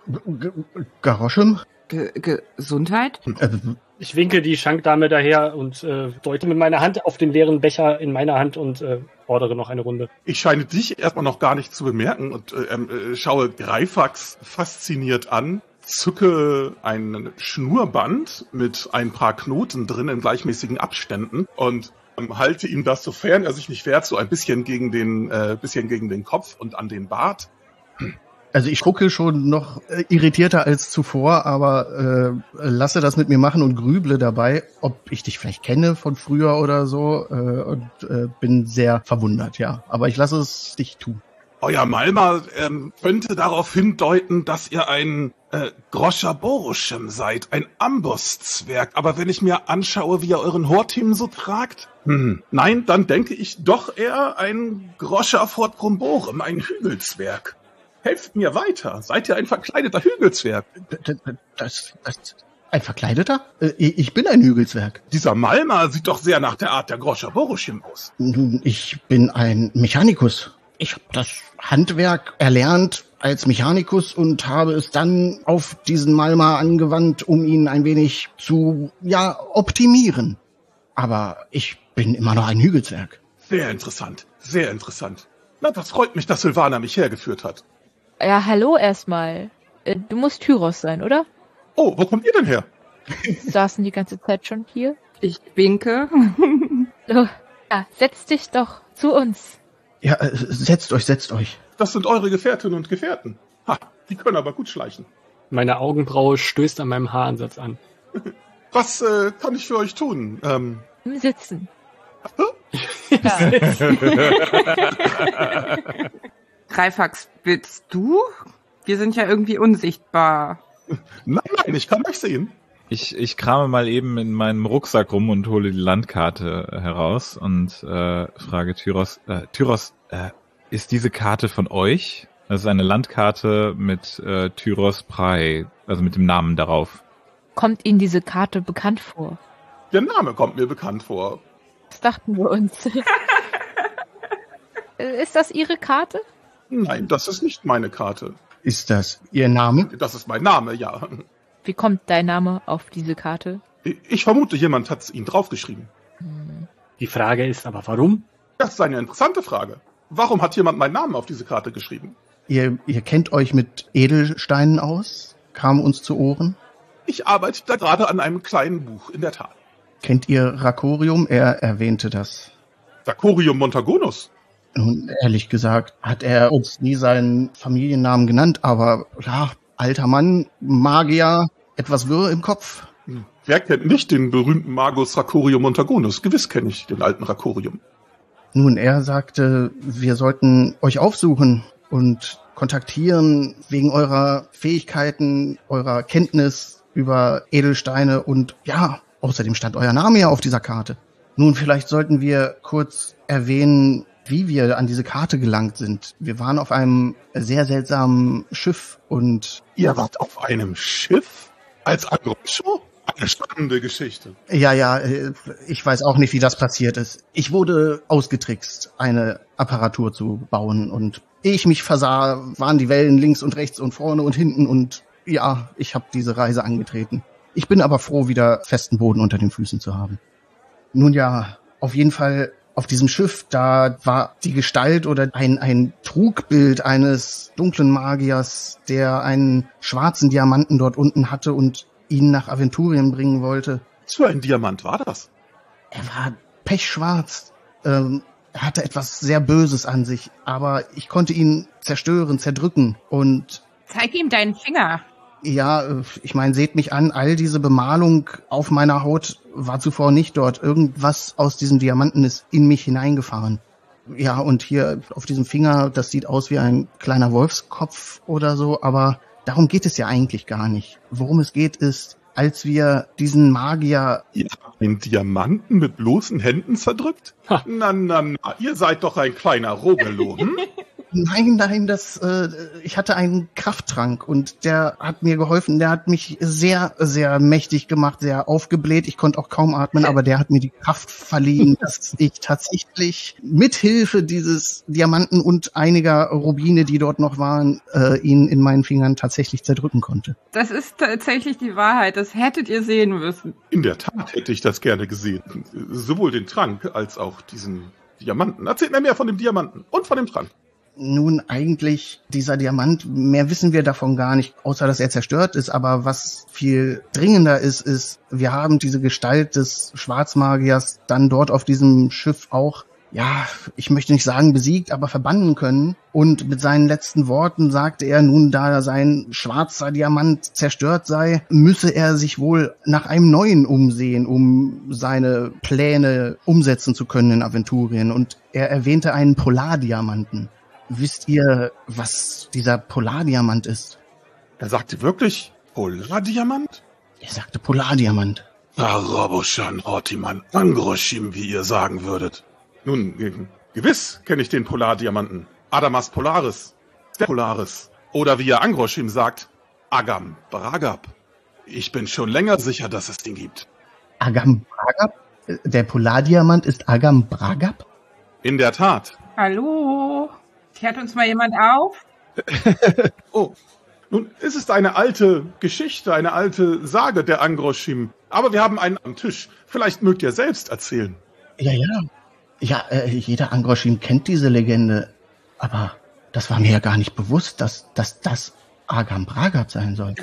Garoschem? Gesundheit? Ich winke die Schankdame daher und deute mit meiner Hand auf den leeren Becher in meiner Hand und fordere noch eine Runde. Ich scheine dich erstmal noch gar nicht zu bemerken und schaue Greifax fasziniert an, zücke ein Schnurband mit ein paar Knoten drin in gleichmäßigen Abständen und halte ihm das, sofern er sich nicht wehrt, so ein bisschen gegen den Kopf und an den Bart. Also ich gucke schon noch irritierter als zuvor, aber lasse das mit mir machen und grüble dabei, ob ich dich vielleicht kenne von früher oder so und bin sehr verwundert, ja. Aber ich lasse es dich tun. Euer Malma könnte darauf hindeuten, dass ihr ein Groschaboruschem seid, ein Ambosszwerg. Aber wenn ich mir anschaue, wie ihr euren Hortim so tragt, nein, dann denke ich doch eher ein Groschafortbrumborem, ein Hügelzwerg. Helft mir weiter. Seid ihr ein verkleideter Hügelzwerg? Ein verkleideter? Ich bin ein Hügelzwerg. Dieser Malma sieht doch sehr nach der Art der Groschaboruschem aus. Nun, ich bin ein Mechanikus. Ich habe das Handwerk erlernt als Mechanikus und habe es dann auf diesen Malma angewandt, um ihn ein wenig zu, optimieren. aber ich bin immer noch ein Hügelzwerg. Sehr interessant, sehr interessant. Na, das freut mich, dass Sylvana mich hergeführt hat. Ja, hallo erstmal. Du musst Tyros sein, oder? Oh, wo kommt ihr denn her? Saßen die ganze Zeit schon hier? Ich winke. So, ja, setz dich doch zu uns. Ja, setzt euch. Das sind eure Gefährtinnen und Gefährten. Ha, die können aber gut schleichen. Meine Augenbraue stößt an meinem Haaransatz an. Was kann ich für euch tun? Im Sitzen. Ja. Greifax, willst du? Wir sind ja irgendwie unsichtbar. Nein, ich kann euch sehen. Ich krame mal eben in meinem Rucksack rum und hole die Landkarte heraus und frage Tyros, ist diese Karte von euch? Das ist eine Landkarte mit Tyros Prey, also mit dem Namen darauf. Kommt Ihnen diese Karte bekannt vor? Der Name kommt mir bekannt vor. Das dachten wir uns. Ist das Ihre Karte? Nein, das ist nicht meine Karte. Ist das Ihr Name? Das ist mein Name, ja. Wie kommt dein Name auf diese Karte? Ich vermute, jemand hat ihn draufgeschrieben. Die Frage ist aber, warum? Das ist eine interessante Frage. Warum hat jemand meinen Namen auf diese Karte geschrieben? Ihr kennt euch mit Edelsteinen aus? Kam uns zu Ohren? Ich arbeite da gerade an einem kleinen Buch, in der Tat. Kennt ihr Rakorium? Er erwähnte das. Rakorium Montagonus? Nun, ehrlich gesagt, hat er uns nie seinen Familiennamen genannt, aber ja, alter Mann, Magier, etwas wirr im Kopf. Wer kennt nicht den berühmten Magus Rakorium Montagonus? Gewiss kenne ich den alten Rakorium. Nun, er sagte, wir sollten euch aufsuchen und kontaktieren wegen eurer Fähigkeiten, eurer Kenntnis über Edelsteine und ja, außerdem stand euer Name ja auf dieser Karte. Nun, vielleicht sollten wir kurz erwähnen, wie wir an diese Karte gelangt sind. Wir waren auf einem sehr seltsamen Schiff und... Ihr wart auf einem Schiff? Als Agroncho? Eine spannende Geschichte. Ja, ich weiß auch nicht, wie das passiert ist. Ich wurde ausgetrickst, eine Apparatur zu bauen und ehe ich mich versah, waren die Wellen links und rechts und vorne und hinten und ja, ich habe diese Reise angetreten. Ich bin aber froh, wieder festen Boden unter den Füßen zu haben. Nun ja, auf jeden Fall auf diesem Schiff, da war die Gestalt oder ein Trugbild eines dunklen Magiers, der einen schwarzen Diamanten dort unten hatte und ihn nach Aventurien bringen wollte. Was für ein Diamant war das? Er war pechschwarz. Er hatte etwas sehr Böses an sich, aber ich konnte ihn zerstören, zerdrücken und... Zeig ihm deinen Finger. Ja, ich meine, seht mich an, all diese Bemalung auf meiner Haut war zuvor nicht dort. Irgendwas aus diesem Diamanten ist in mich hineingefahren. Ja, und hier auf diesem Finger, das sieht aus wie ein kleiner Wolfskopf oder so, aber darum geht es ja eigentlich gar nicht. Worum es geht ist, als wir diesen Magier... Ihr habt den Diamanten mit bloßen Händen zerdrückt? Na, ihr seid doch ein kleiner Rogelo, hm? Nein, ich hatte einen Krafttrank und der hat mir geholfen. Der hat mich sehr, sehr mächtig gemacht, sehr aufgebläht. Ich konnte auch kaum atmen, aber der hat mir die Kraft verliehen, dass ich tatsächlich mithilfe dieses Diamanten und einiger Rubine, die dort noch waren, ihn in meinen Fingern tatsächlich zerdrücken konnte. Das ist tatsächlich die Wahrheit. Das hättet ihr sehen müssen. In der Tat hätte ich das gerne gesehen. Sowohl den Trank als auch diesen Diamanten. Erzählt mir mehr von dem Diamanten und von dem Trank. Nun, eigentlich, dieser Diamant, mehr wissen wir davon gar nicht, außer dass er zerstört ist. Aber was viel dringender ist, wir haben diese Gestalt des Schwarzmagiers dann dort auf diesem Schiff auch, ja, ich möchte nicht sagen besiegt, aber verbannen können. Und mit seinen letzten Worten sagte er, nun, da sein schwarzer Diamant zerstört sei, müsse er sich wohl nach einem neuen umsehen, um seine Pläne umsetzen zu können in Aventurien. Und er erwähnte einen Polardiamanten. Wisst ihr, was dieser Polardiamant ist? Er sagte wirklich Polardiamant? Er sagte Polardiamant. Roboshan Hortiman Angroshim, wie ihr sagen würdet. Nun, gewiss kenne ich den Polardiamanten. Adamas Polaris, der Polaris. Oder wie ihr Angroshim sagt, Agam Bragab. Ich bin schon länger sicher, dass es den gibt. Agam Bragab? Der Polardiamant ist Agam Bragab? In der Tat. Hallo? Klärt uns mal jemand auf? Oh, Nun, es ist eine alte Geschichte, eine alte Sage der Angroschim. Aber wir haben einen am Tisch. Vielleicht mögt ihr selbst erzählen. Ja. Ja, jeder Angroschim kennt diese Legende. Aber das war mir ja gar nicht bewusst, dass das Agam Bragab sein soll.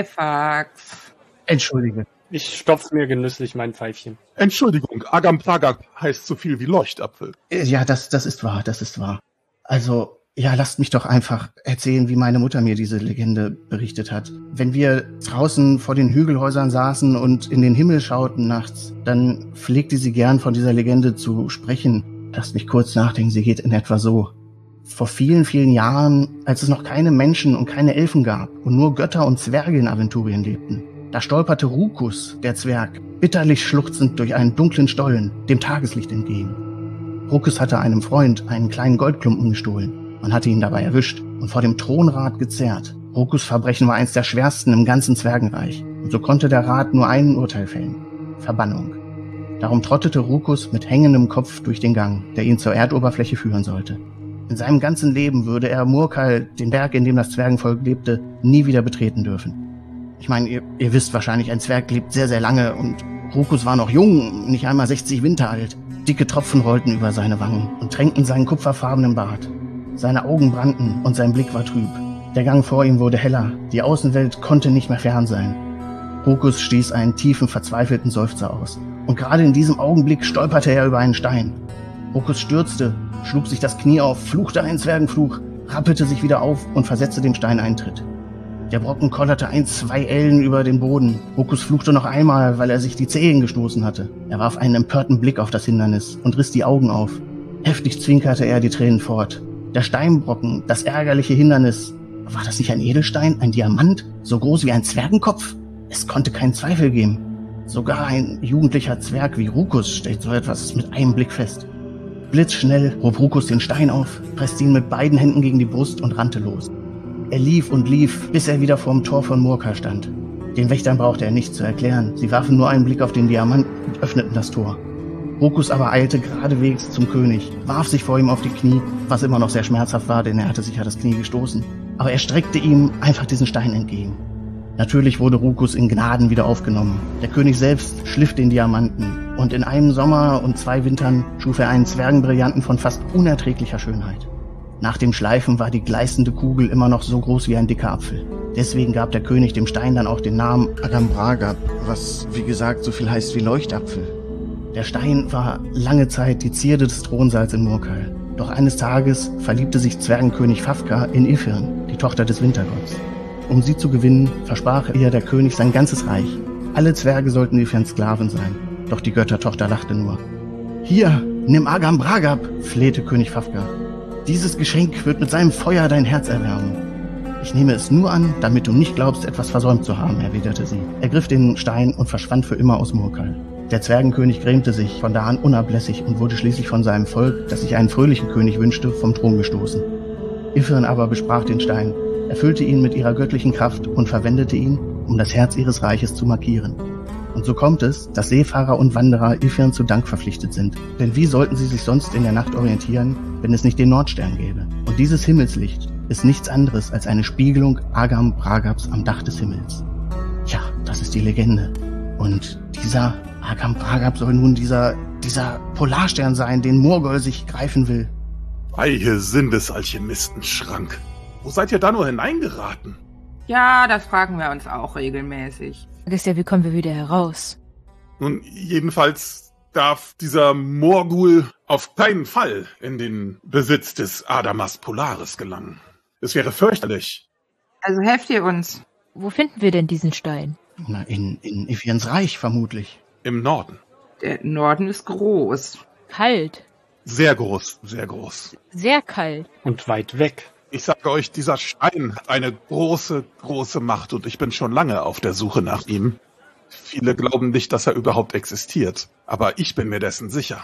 Greifax. Entschuldige. Ich stopfe mir genüsslich mein Pfeifchen. Entschuldigung, Agam Bragab heißt so viel wie Leuchtapfel. Ja, das ist wahr, das ist wahr. Also, ja, lasst mich doch einfach erzählen, wie meine Mutter mir diese Legende berichtet hat. Wenn wir draußen vor den Hügelhäusern saßen und in den Himmel schauten nachts, dann pflegte sie gern von dieser Legende zu sprechen. Lasst mich kurz nachdenken, sie geht in etwa so. Vor vielen, vielen Jahren, als es noch keine Menschen und keine Elfen gab und nur Götter und Zwerge in Aventurien lebten, da stolperte Rukus, der Zwerg, bitterlich schluchzend durch einen dunklen Stollen, dem Tageslicht entgegen. Rukus hatte einem Freund einen kleinen Goldklumpen gestohlen. Man hatte ihn dabei erwischt und vor dem Thronrat gezerrt. Rukus' Verbrechen war eins der schwersten im ganzen Zwergenreich. Und so konnte der Rat nur ein Urteil fällen: Verbannung. Darum trottete Rukus mit hängendem Kopf durch den Gang, der ihn zur Erdoberfläche führen sollte. In seinem ganzen Leben würde er Murkal, den Berg, in dem das Zwergenvolk lebte, nie wieder betreten dürfen. Ich meine, ihr wisst wahrscheinlich, ein Zwerg lebt sehr, sehr lange und Rukus war noch jung, nicht einmal 60 Winter alt. Dicke Tropfen rollten über seine Wangen und tränkten seinen kupferfarbenen Bart. Seine Augen brannten und sein Blick war trüb. Der Gang vor ihm wurde heller, die Außenwelt konnte nicht mehr fern sein. Rukus stieß einen tiefen, verzweifelten Seufzer aus. Und gerade in diesem Augenblick stolperte er über einen Stein. Rukus stürzte, schlug sich das Knie auf, fluchte einen Zwergenfluch, rappelte sich wieder auf und versetzte dem Stein einen Tritt. Der Brocken kollerte 1-2 Ellen über den Boden. Rukus fluchte noch einmal, weil er sich die Zehen gestoßen hatte. Er warf einen empörten Blick auf das Hindernis und riss die Augen auf. Heftig zwinkerte er die Tränen fort. Der Steinbrocken, das ärgerliche Hindernis. War das nicht ein Edelstein, ein Diamant, so groß wie ein Zwergenkopf? Es konnte keinen Zweifel geben. Sogar ein jugendlicher Zwerg wie Rukus stellt so etwas mit einem Blick fest. Blitzschnell hob Rukus den Stein auf, presste ihn mit beiden Händen gegen die Brust und rannte los. Er lief und lief, bis er wieder vorm Tor von Murkal stand. Den Wächtern brauchte er nichts zu erklären. Sie warfen nur einen Blick auf den Diamant und öffneten das Tor. Rukus aber eilte geradewegs zum König, warf sich vor ihm auf die Knie, was immer noch sehr schmerzhaft war, denn er hatte sich ja das Knie gestoßen. Aber er streckte ihm einfach diesen Stein entgegen. Natürlich wurde Rukus in Gnaden wieder aufgenommen. Der König selbst schliff den Diamanten und in einem Sommer und 2 Wintern schuf er einen Zwergenbrillanten von fast unerträglicher Schönheit. Nach dem Schleifen war die gleißende Kugel immer noch so groß wie ein dicker Apfel. Deswegen gab der König dem Stein dann auch den Namen Agam Bragab, was wie gesagt so viel heißt wie Leuchtapfel. Der Stein war lange Zeit die Zierde des Thronsaals in Murkal. Doch eines Tages verliebte sich Zwergenkönig Fafka in Ifirn, die Tochter des Wintergotts. Um sie zu gewinnen, versprach ihr der König sein ganzes Reich. Alle Zwerge sollten Ifirns Sklaven sein. Doch die Göttertochter lachte nur. »Hier, nimm Agam Bragab«, flehte König Fafka. »Dieses Geschenk wird mit seinem Feuer dein Herz erwärmen.« »Ich nehme es nur an, damit du nicht glaubst, etwas versäumt zu haben«, erwiderte sie, ergriff den Stein und verschwand für immer aus Murkal. Der Zwergenkönig grämte sich, von da an unablässig und wurde schließlich von seinem Volk, das sich einen fröhlichen König wünschte, vom Thron gestoßen. Ifirn aber besprach den Stein, erfüllte ihn mit ihrer göttlichen Kraft und verwendete ihn, um das Herz ihres Reiches zu markieren. Und so kommt es, dass Seefahrer und Wanderer Ifirn zu Dank verpflichtet sind. Denn wie sollten sie sich sonst in der Nacht orientieren, wenn es nicht den Nordstern gäbe? Und dieses Himmelslicht ist nichts anderes als eine Spiegelung Agam Bragabs am Dach des Himmels. Ja, das ist die Legende. Und dieser Agam Bragab soll nun dieser Polarstern sein, den Morgol sich greifen will. Weihe Sindesalchemistenschrank. Wo seid ihr da nur hineingeraten? Ja, das fragen wir uns auch regelmäßig. Ist ja, wie kommen wir wieder heraus? Nun, jedenfalls darf dieser Morgul auf keinen Fall in den Besitz des Adamas Polaris gelangen. Es wäre fürchterlich. Also helft ihr uns. Wo finden wir denn diesen Stein? Na, in Ifirns Reich vermutlich. Im Norden. Der Norden ist groß. Kalt. Sehr groß, sehr groß. Sehr kalt. Und weit weg. Ich sage euch, dieser Stein hat eine große, große Macht und ich bin schon lange auf der Suche nach ihm. Viele glauben nicht, dass er überhaupt existiert, aber ich bin mir dessen sicher.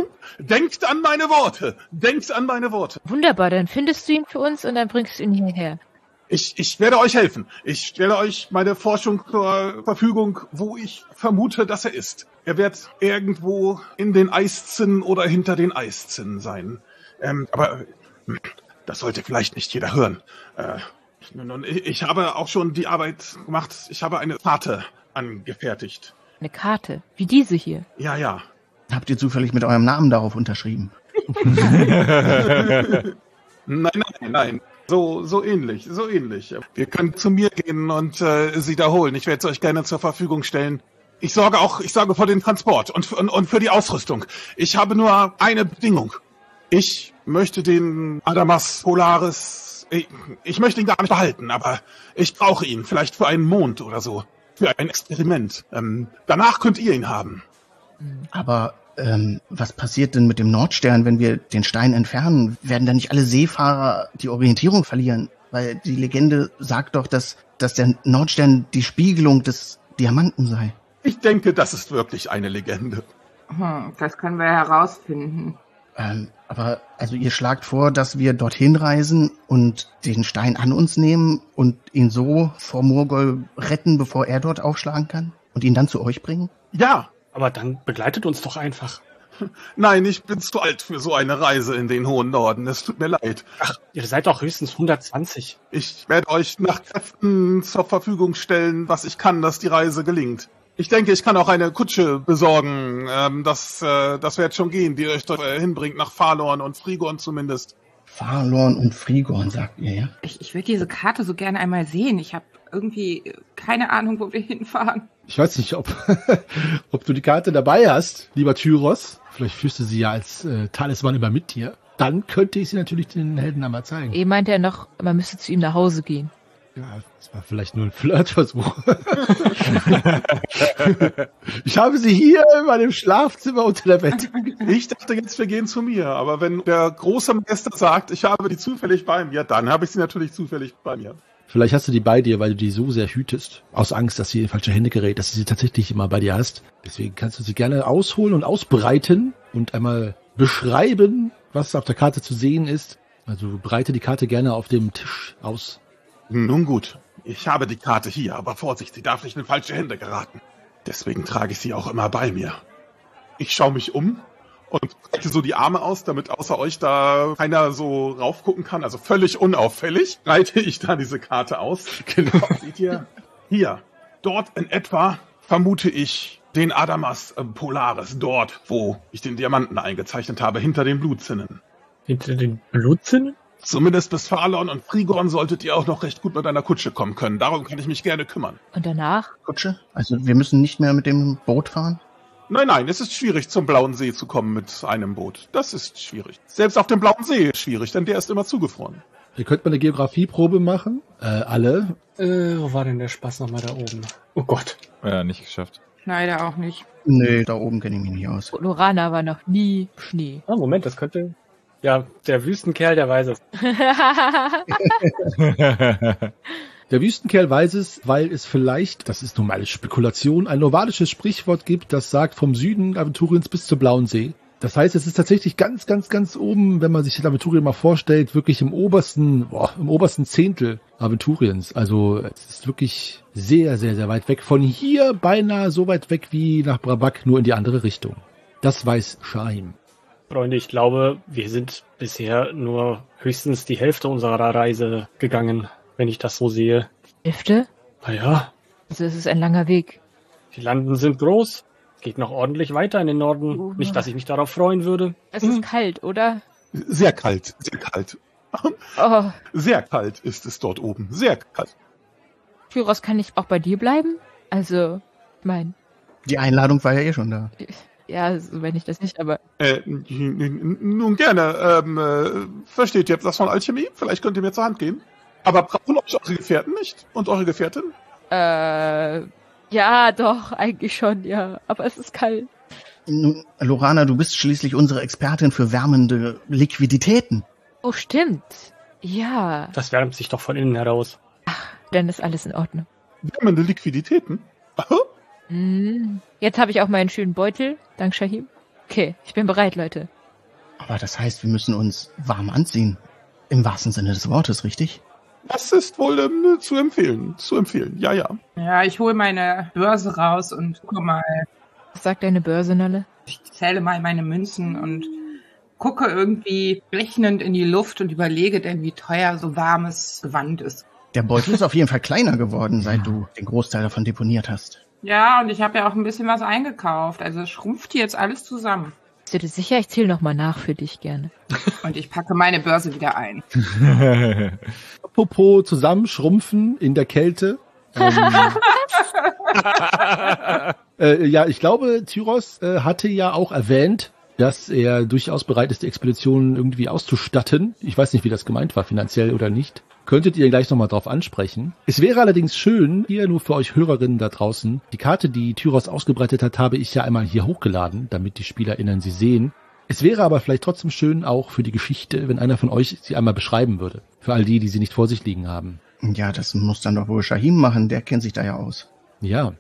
Denkt an meine Worte! Denkt an meine Worte! Wunderbar, dann findest du ihn für uns und dann bringst du ihn hierher. Ich werde euch helfen. Ich stelle euch meine Forschung zur Verfügung, wo ich vermute, dass er ist. Er wird irgendwo in den Eiszinnen oder hinter den Eiszinnen sein. Aber das sollte vielleicht nicht jeder hören. Nun, ich habe auch schon die Arbeit gemacht. Ich habe eine Karte angefertigt. Eine Karte? Wie diese hier? Ja. Habt ihr zufällig mit eurem Namen darauf unterschrieben? Nein. So ähnlich. Wir können zu mir gehen und sie da holen. Ich werde es euch gerne zur Verfügung stellen. Ich sorge für den Transport und für die Ausrüstung. Ich habe nur eine Bedingung. Ich möchte den Adamas Polaris, ich möchte ihn gar nicht behalten, aber ich brauche ihn, vielleicht für einen Mond oder so, für ein Experiment. Danach könnt ihr ihn haben. Aber was passiert denn mit dem Nordstern, wenn wir den Stein entfernen? Werden dann nicht alle Seefahrer die Orientierung verlieren? Weil die Legende sagt doch, dass der Nordstern die Spiegelung des Diamanten sei. Ich denke, das ist wirklich eine Legende. Das können wir herausfinden. Aber also ihr schlagt vor, dass wir dorthin reisen und den Stein an uns nehmen und ihn so vor Morgol retten, bevor er dort aufschlagen kann? Und ihn dann zu euch bringen? Ja. Aber dann begleitet uns doch einfach. Nein, ich bin zu alt für so eine Reise in den hohen Norden. Es tut mir leid. Ach, ihr seid doch höchstens 120. Ich werde euch nach Kräften zur Verfügung stellen, was ich kann, dass die Reise gelingt. Ich denke, ich kann auch eine Kutsche besorgen. Das wird schon gehen, die euch dort hinbringt, nach Phalorn und Frigorn zumindest. Phalorn und Frigorn, sagt ihr, ja? Ich würde diese Karte so gerne einmal sehen. Ich habe irgendwie keine Ahnung, wo wir hinfahren. Ich weiß nicht, ob du die Karte dabei hast, lieber Tyros. Vielleicht führst du sie ja als Talisman immer mit dir. Dann könnte ich sie natürlich den Helden einmal zeigen. Eben meinte er noch, man müsste zu ihm nach Hause gehen. Ja, das war vielleicht nur ein Flirtversuch. Ich habe sie hier in meinem Schlafzimmer unter der Bett. Ich dachte jetzt, wir gehen zu mir. Aber wenn der große Meister sagt, ich habe die zufällig bei mir, dann habe ich sie natürlich zufällig bei mir. Vielleicht hast du die bei dir, weil du die so sehr hütest. Aus Angst, dass sie in falsche Hände gerät, dass du sie tatsächlich immer bei dir hast. Deswegen kannst du sie gerne ausholen und ausbreiten und einmal beschreiben, was auf der Karte zu sehen ist. Also breite die Karte gerne auf dem Tisch aus. Nun gut, ich habe die Karte hier, aber Vorsicht, sie darf nicht in falsche Hände geraten. Deswegen trage ich sie auch immer bei mir. Ich schaue mich um und breite so die Arme aus, damit außer euch da keiner so raufgucken kann. Also völlig unauffällig breite ich da diese Karte aus. Genau, seht ihr? Hier, dort in etwa vermute ich den Adamas Polaris, dort, wo ich den Diamanten eingezeichnet habe, hinter den Blutzinnen. Hinter den Blutzinnen? Zumindest bis Phalorn und Frigorn solltet ihr auch noch recht gut mit einer Kutsche kommen können. Darum kann ich mich gerne kümmern. Und danach? Kutsche? Also wir müssen nicht mehr mit dem Boot fahren? Nein, es ist schwierig, zum Blauen See zu kommen mit einem Boot. Das ist schwierig. Selbst auf dem Blauen See ist schwierig, denn der ist immer zugefroren. Ihr könnt mal eine Geografieprobe machen. Alle. Wo war denn der Spaß nochmal da oben? Oh Gott. Ja, nicht geschafft. Leider auch nicht. Nee, da oben kenne ich mich nicht aus. Lorana war noch nie Schnee. Ah, Moment, das könnte... Ja, der Wüstenkerl, der weiß es. Der Wüstenkerl weiß es, weil es vielleicht, das ist normale Spekulation, ein novalisches Sprichwort gibt, das sagt vom Süden Aventuriens bis zur Blauen See. Das heißt, es ist tatsächlich ganz, ganz, ganz oben, wenn man sich das Aventurien mal vorstellt, wirklich im obersten Zehntel Aventuriens. Also es ist wirklich sehr, sehr, sehr weit weg. Von hier beinahe so weit weg wie nach Brabak, nur in die andere Richtung. Das weiß Shahim. Freunde, ich glaube, wir sind bisher nur höchstens die Hälfte unserer Reise gegangen, wenn ich das so sehe. Hälfte? Naja. Also es ist ein langer Weg. Die Landen sind groß. Geht noch ordentlich weiter in den Norden. Nicht, dass ich mich darauf freuen würde. Es ist kalt, oder? Sehr kalt, sehr kalt. Oh. Sehr kalt ist es dort oben. Sehr kalt. Tyros, kann ich auch bei dir bleiben? Also, Die Einladung war ja eh schon da. Ja, so meine ich das nicht, aber... Nun gerne. Versteht ihr etwas von Alchemie? Vielleicht könnt ihr mir zur Hand gehen. Aber brauchen euch eure Gefährten nicht? Und eure Gefährtin? Ja, doch, eigentlich schon, ja. Aber es ist kalt. Nun, Lorana, du bist schließlich unsere Expertin für wärmende Liquiditäten. Oh, stimmt. Ja. Das wärmt sich doch von innen heraus. Ach, dann ist alles in Ordnung. Wärmende Liquiditäten? Jetzt habe ich auch meinen schönen Beutel. Dank Shahim. Okay, ich bin bereit, Leute. Aber das heißt, wir müssen uns warm anziehen. Im wahrsten Sinne des Wortes, richtig? Das ist wohl zu empfehlen. Ja. Ja, ich hole meine Börse raus und gucke mal. Was sagt deine Börse, Nalle? Ich zähle mal meine Münzen und gucke irgendwie rechnend in die Luft und überlege denn, wie teuer so warmes Gewand ist. Der Beutel ist auf jeden Fall kleiner geworden, seit du den Großteil davon deponiert hast. Ja, und ich habe ja auch ein bisschen was eingekauft. Also es schrumpft hier jetzt alles zusammen. Bist du dir sicher? Ich zähle nochmal nach für dich gerne. Und ich packe meine Börse wieder ein. Apropos zusammenschrumpfen in der Kälte. Ja, ich glaube, Tyros hatte ja auch erwähnt, dass er durchaus bereit ist, die Expedition irgendwie auszustatten. Ich weiß nicht, wie das gemeint war, finanziell oder nicht. Könntet ihr gleich nochmal drauf ansprechen. Es wäre allerdings schön, hier nur für euch Hörerinnen da draußen, die Karte, die Tyros ausgebreitet hat, habe ich ja einmal hier hochgeladen, damit die SpielerInnen sie sehen. Es wäre aber vielleicht trotzdem schön, auch für die Geschichte, wenn einer von euch sie einmal beschreiben würde. Für all die sie nicht vor sich liegen haben. Ja, das muss dann doch wohl Shahim machen, der kennt sich da ja aus. Ja.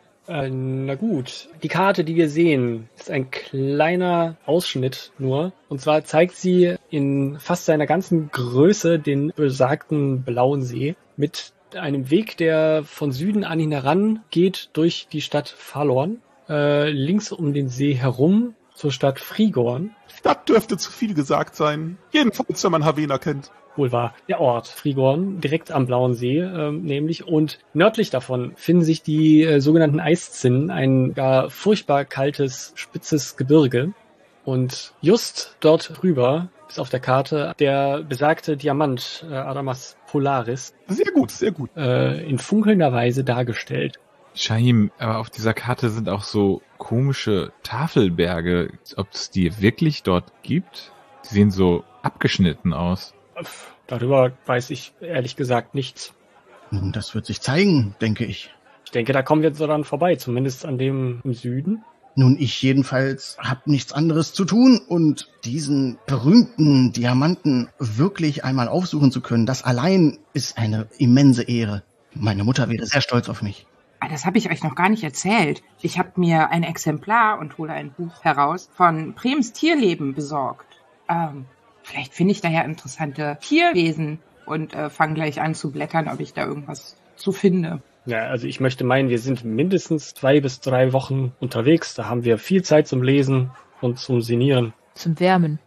Na gut, die Karte, die wir sehen, ist ein kleiner Ausschnitt nur. Und zwar zeigt sie in fast seiner ganzen Größe den besagten Blauen See mit einem Weg, der von Süden an ihn heran geht durch die Stadt Falorn, links um den See herum zur Stadt Frigorn. Das dürfte zu viel gesagt sein. Jedenfalls, wenn man Havena kennt. Wohl wahr. Der Ort Frigorn, direkt am Blauen See nämlich. Und nördlich davon finden sich die sogenannten Eiszinnen, ein gar furchtbar kaltes, spitzes Gebirge. Und just dort drüber ist auf der Karte der besagte Diamant, Adamas Polaris. Sehr gut, sehr gut. In funkelnder Weise dargestellt. Shahim, aber auf dieser Karte sind auch so komische Tafelberge. Ob es die wirklich dort gibt? Die sehen so abgeschnitten aus. Darüber weiß ich ehrlich gesagt nichts. Nun, das wird sich zeigen, denke ich. Ich denke, da kommen wir jetzt daran vorbei, zumindest an dem im Süden. Nun, ich jedenfalls habe nichts anderes zu tun und diesen berühmten Diamanten wirklich einmal aufsuchen zu können, das allein ist eine immense Ehre. Meine Mutter wäre sehr stolz auf mich. Das habe ich euch noch gar nicht erzählt. Ich habe mir ein Exemplar und hole ein Buch heraus von Brems Tierleben besorgt. Vielleicht finde ich da ja interessante Tierwesen und fange gleich an zu blättern, ob ich da irgendwas zu finde. Ja, also ich möchte meinen, wir sind mindestens 2 bis 3 Wochen unterwegs. Da haben wir viel Zeit zum Lesen und zum Sinnieren. Zum Wärmen.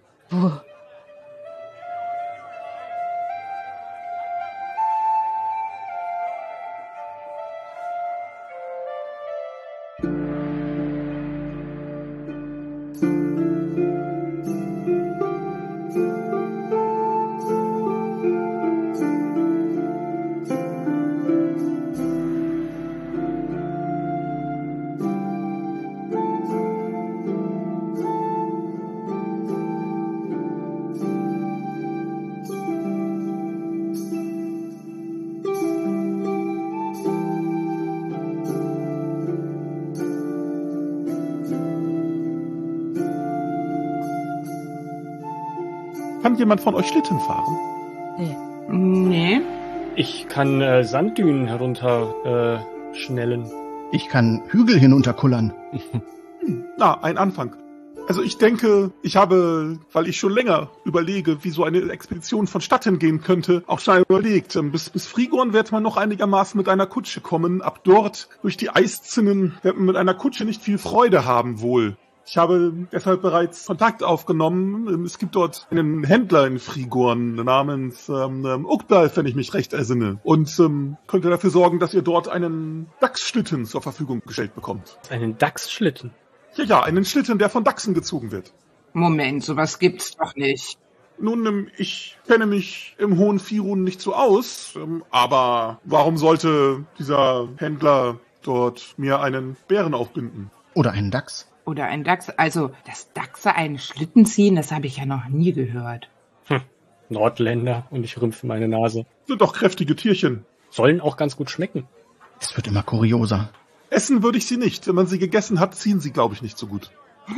Kann jemand von euch Schlitten fahren? Nee. Ich kann Sanddünen herunter schnellen. Ich kann Hügel hinunterkullern. Na, ein Anfang. Also ich denke, ich habe, weil ich schon länger überlege, wie so eine Expedition vonstatten gehen könnte, auch schon überlegt, bis Frigorn wird man noch einigermaßen mit einer Kutsche kommen. Ab dort, durch die Eiszinnen, wird man mit einer Kutsche nicht viel Freude haben wohl. Ich habe deshalb bereits Kontakt aufgenommen. Es gibt dort einen Händler in Frigorn namens Ukdal, wenn ich mich recht ersinne. Und könnte dafür sorgen, dass ihr dort einen Dachsschlitten zur Verfügung gestellt bekommt. Einen Dachsschlitten? Ja, einen Schlitten, der von Dachsen gezogen wird. Moment, sowas gibt's doch nicht. Nun, ich kenne mich im Hohen Firun nicht so aus, aber warum sollte dieser Händler dort mir einen Bären aufbinden? Oder einen Dachs. Oder ein Dachs. Also, dass Dachse einen Schlitten ziehen, das habe ich ja noch nie gehört. Nordländer, und ich rümpfe meine Nase. Sind doch kräftige Tierchen. Sollen auch ganz gut schmecken. Es wird immer kurioser. Essen würde ich sie nicht. Wenn man sie gegessen hat, ziehen sie, glaube ich, nicht so gut.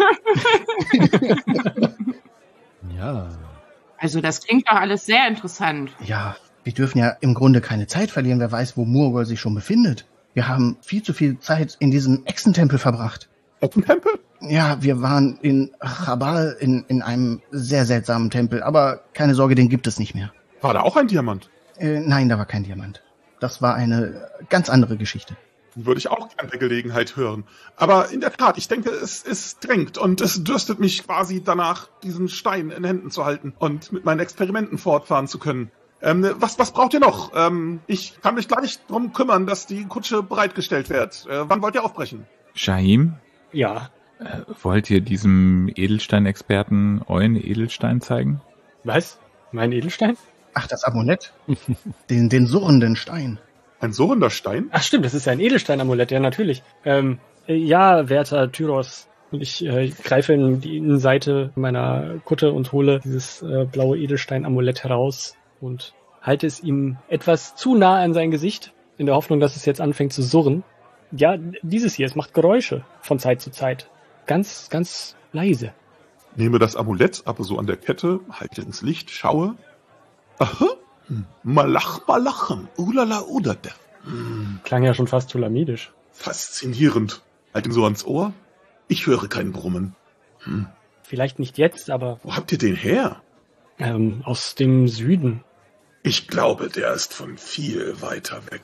Ja. Also das klingt doch alles sehr interessant. Ja, wir dürfen ja im Grunde keine Zeit verlieren. Wer weiß, wo Murgol sich schon befindet. Wir haben viel zu viel Zeit in diesem Echsentempel verbracht. Echsentempel? Ja, wir waren in Chabal in einem sehr seltsamen Tempel. Aber keine Sorge, den gibt es nicht mehr. War da auch ein Diamant? Nein, da war kein Diamant. Das war eine ganz andere Geschichte. Würde ich auch gerne bei Gelegenheit hören. Aber in der Tat, ich denke, es drängt und es dürstet mich quasi danach, diesen Stein in Händen zu halten und mit meinen Experimenten fortfahren zu können. Was braucht ihr noch? Ich kann mich gleich drum kümmern, dass die Kutsche bereitgestellt wird. Wann wollt ihr aufbrechen? Shahim? Ja. Wollt ihr diesem Edelsteinexperten euren Edelstein zeigen? Was? Mein Edelstein? Ach, das Amulett? den surrenden Stein. Ein surrender Stein? Ach stimmt, das ist ja ein Edelstein-Amulett, ja natürlich. Ja, werter Tyros. Und ich greife in die Innenseite meiner Kutte und hole dieses blaue Edelstein-Amulett heraus und halte es ihm etwas zu nah an sein Gesicht, in der Hoffnung, dass es jetzt anfängt zu surren. Ja, dieses hier, es macht Geräusche von Zeit zu Zeit. Ganz, ganz leise. Nehme das Amulett, aber so an der Kette, halte ins Licht, schaue. Aha, malachem, ulala, udade. Klang ja schon fast tulamidisch. Faszinierend. Halt ihn so ans Ohr. Ich höre kein Brummen. Vielleicht nicht jetzt, aber... Wo habt ihr den her? Aus dem Süden. Ich glaube, der ist von viel weiter weg.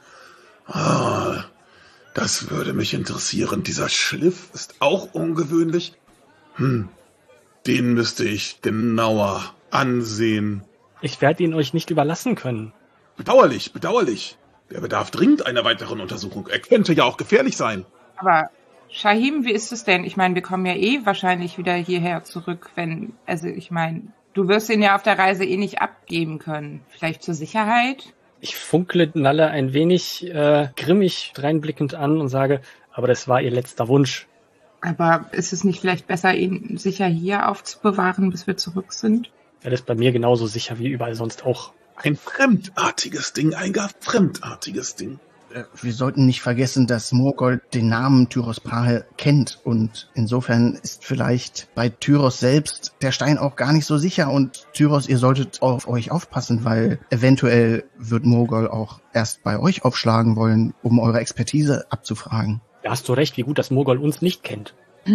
Das würde mich interessieren. Dieser Schliff ist auch ungewöhnlich. Den müsste ich genauer ansehen. Ich werde ihn euch nicht überlassen können. Bedauerlich. Der bedarf dringend einer weiteren Untersuchung. Er könnte ja auch gefährlich sein. Aber Shahim, wie ist es denn? Ich meine, wir kommen ja wahrscheinlich wieder hierher zurück, du wirst ihn ja auf der Reise nicht abgeben können. Vielleicht zur Sicherheit? Ich funkle Nalle ein wenig grimmig reinblickend an und sage, aber das war ihr letzter Wunsch. Aber ist es nicht vielleicht besser, ihn sicher hier aufzubewahren, bis wir zurück sind? Er ist bei mir genauso sicher wie überall sonst auch. Ein fremdartiges Ding, ein gar fremdartiges Ding. Wir sollten nicht vergessen, dass Morgold den Namen Tyros Prahe kennt und insofern ist vielleicht bei Tyros selbst der Stein auch gar nicht so sicher und Tyros, ihr solltet auf euch aufpassen, weil eventuell wird Morgold auch erst bei euch aufschlagen wollen, um eure Expertise abzufragen. Da hast du recht, wie gut, dass Morgold uns nicht kennt.